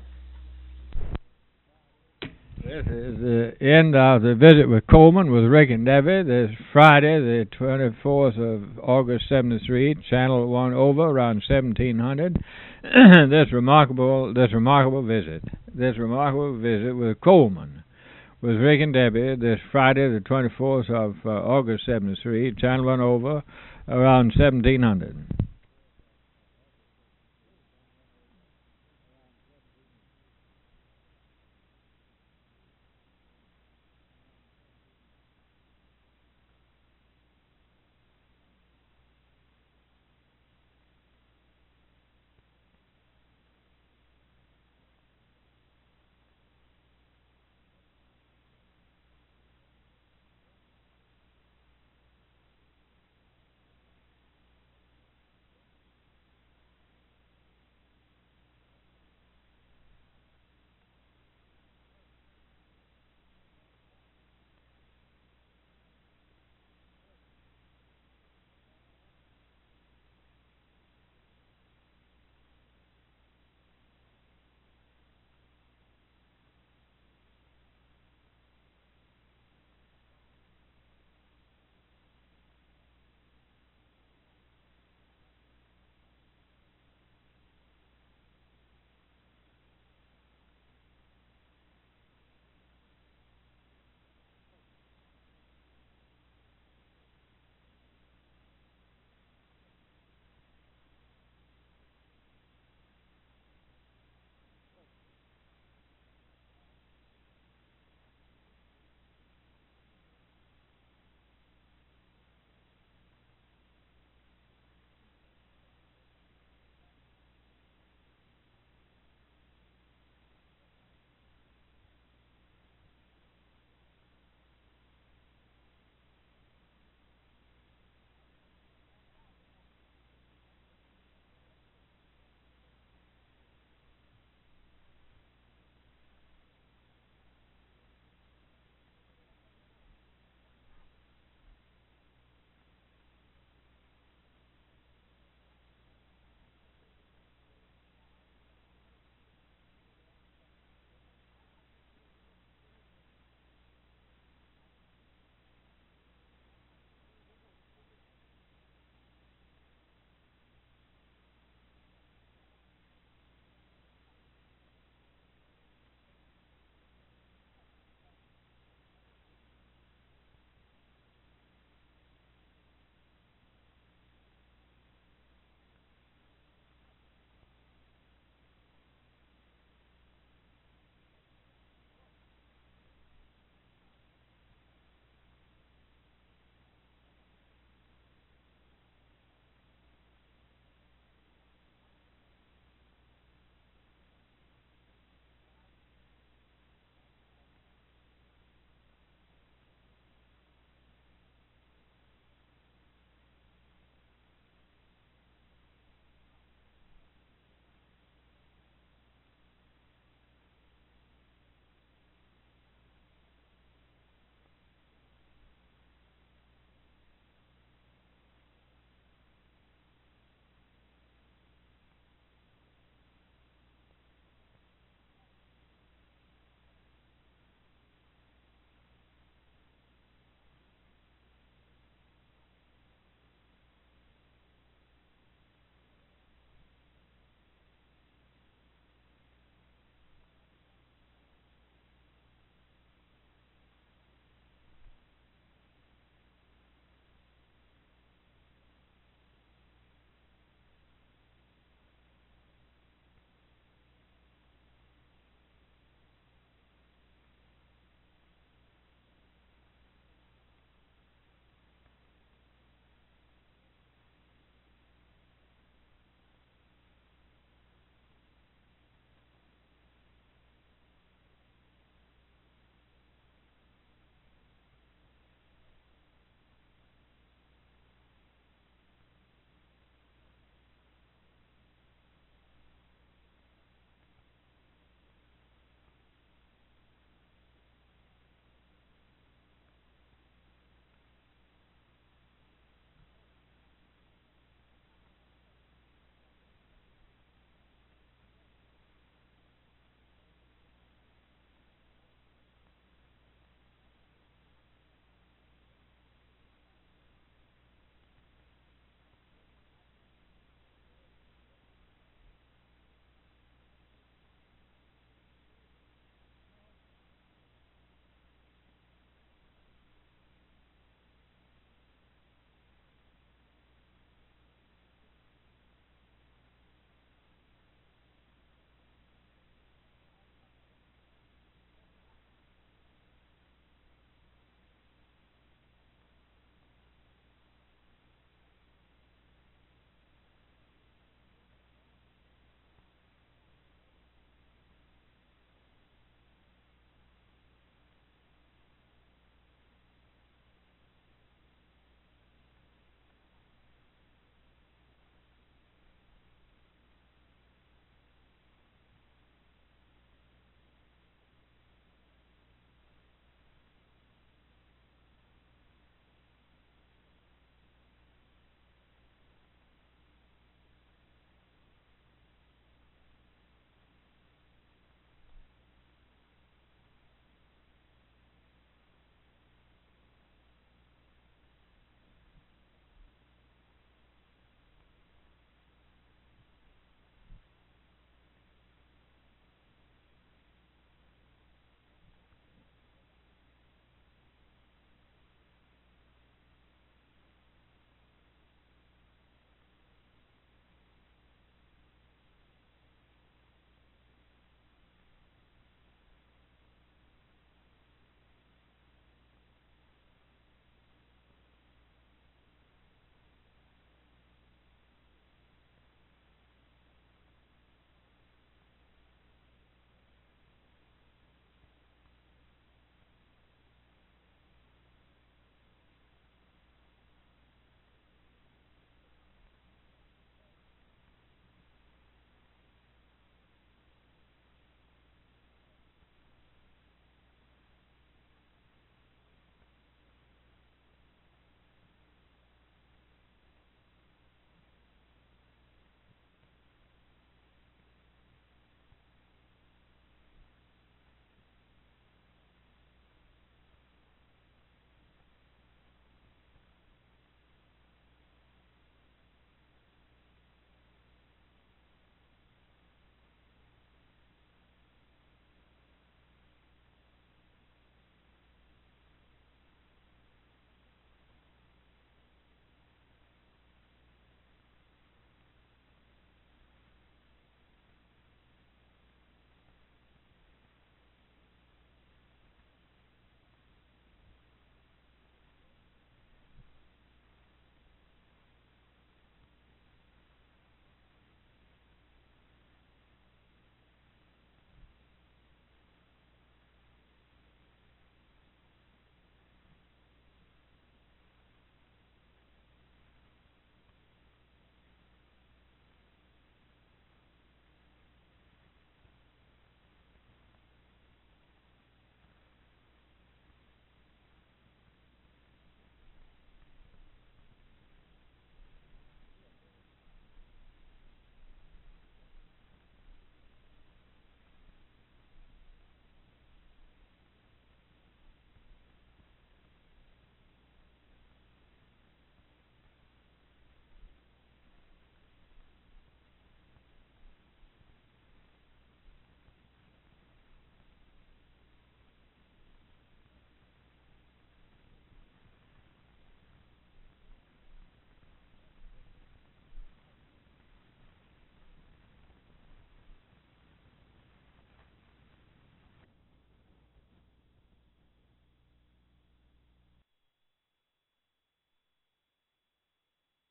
This is the end of the visit with Coleman with Rick and Debbie. This Friday, the twenty-fourth of August, seventy-three, Channel One over around seventeen hundred. this remarkable, this remarkable visit, this remarkable visit with Coleman with Rick and Debbie. This Friday, the twenty-fourth of uh, August, seventy-three, Channel One over around seventeen hundred.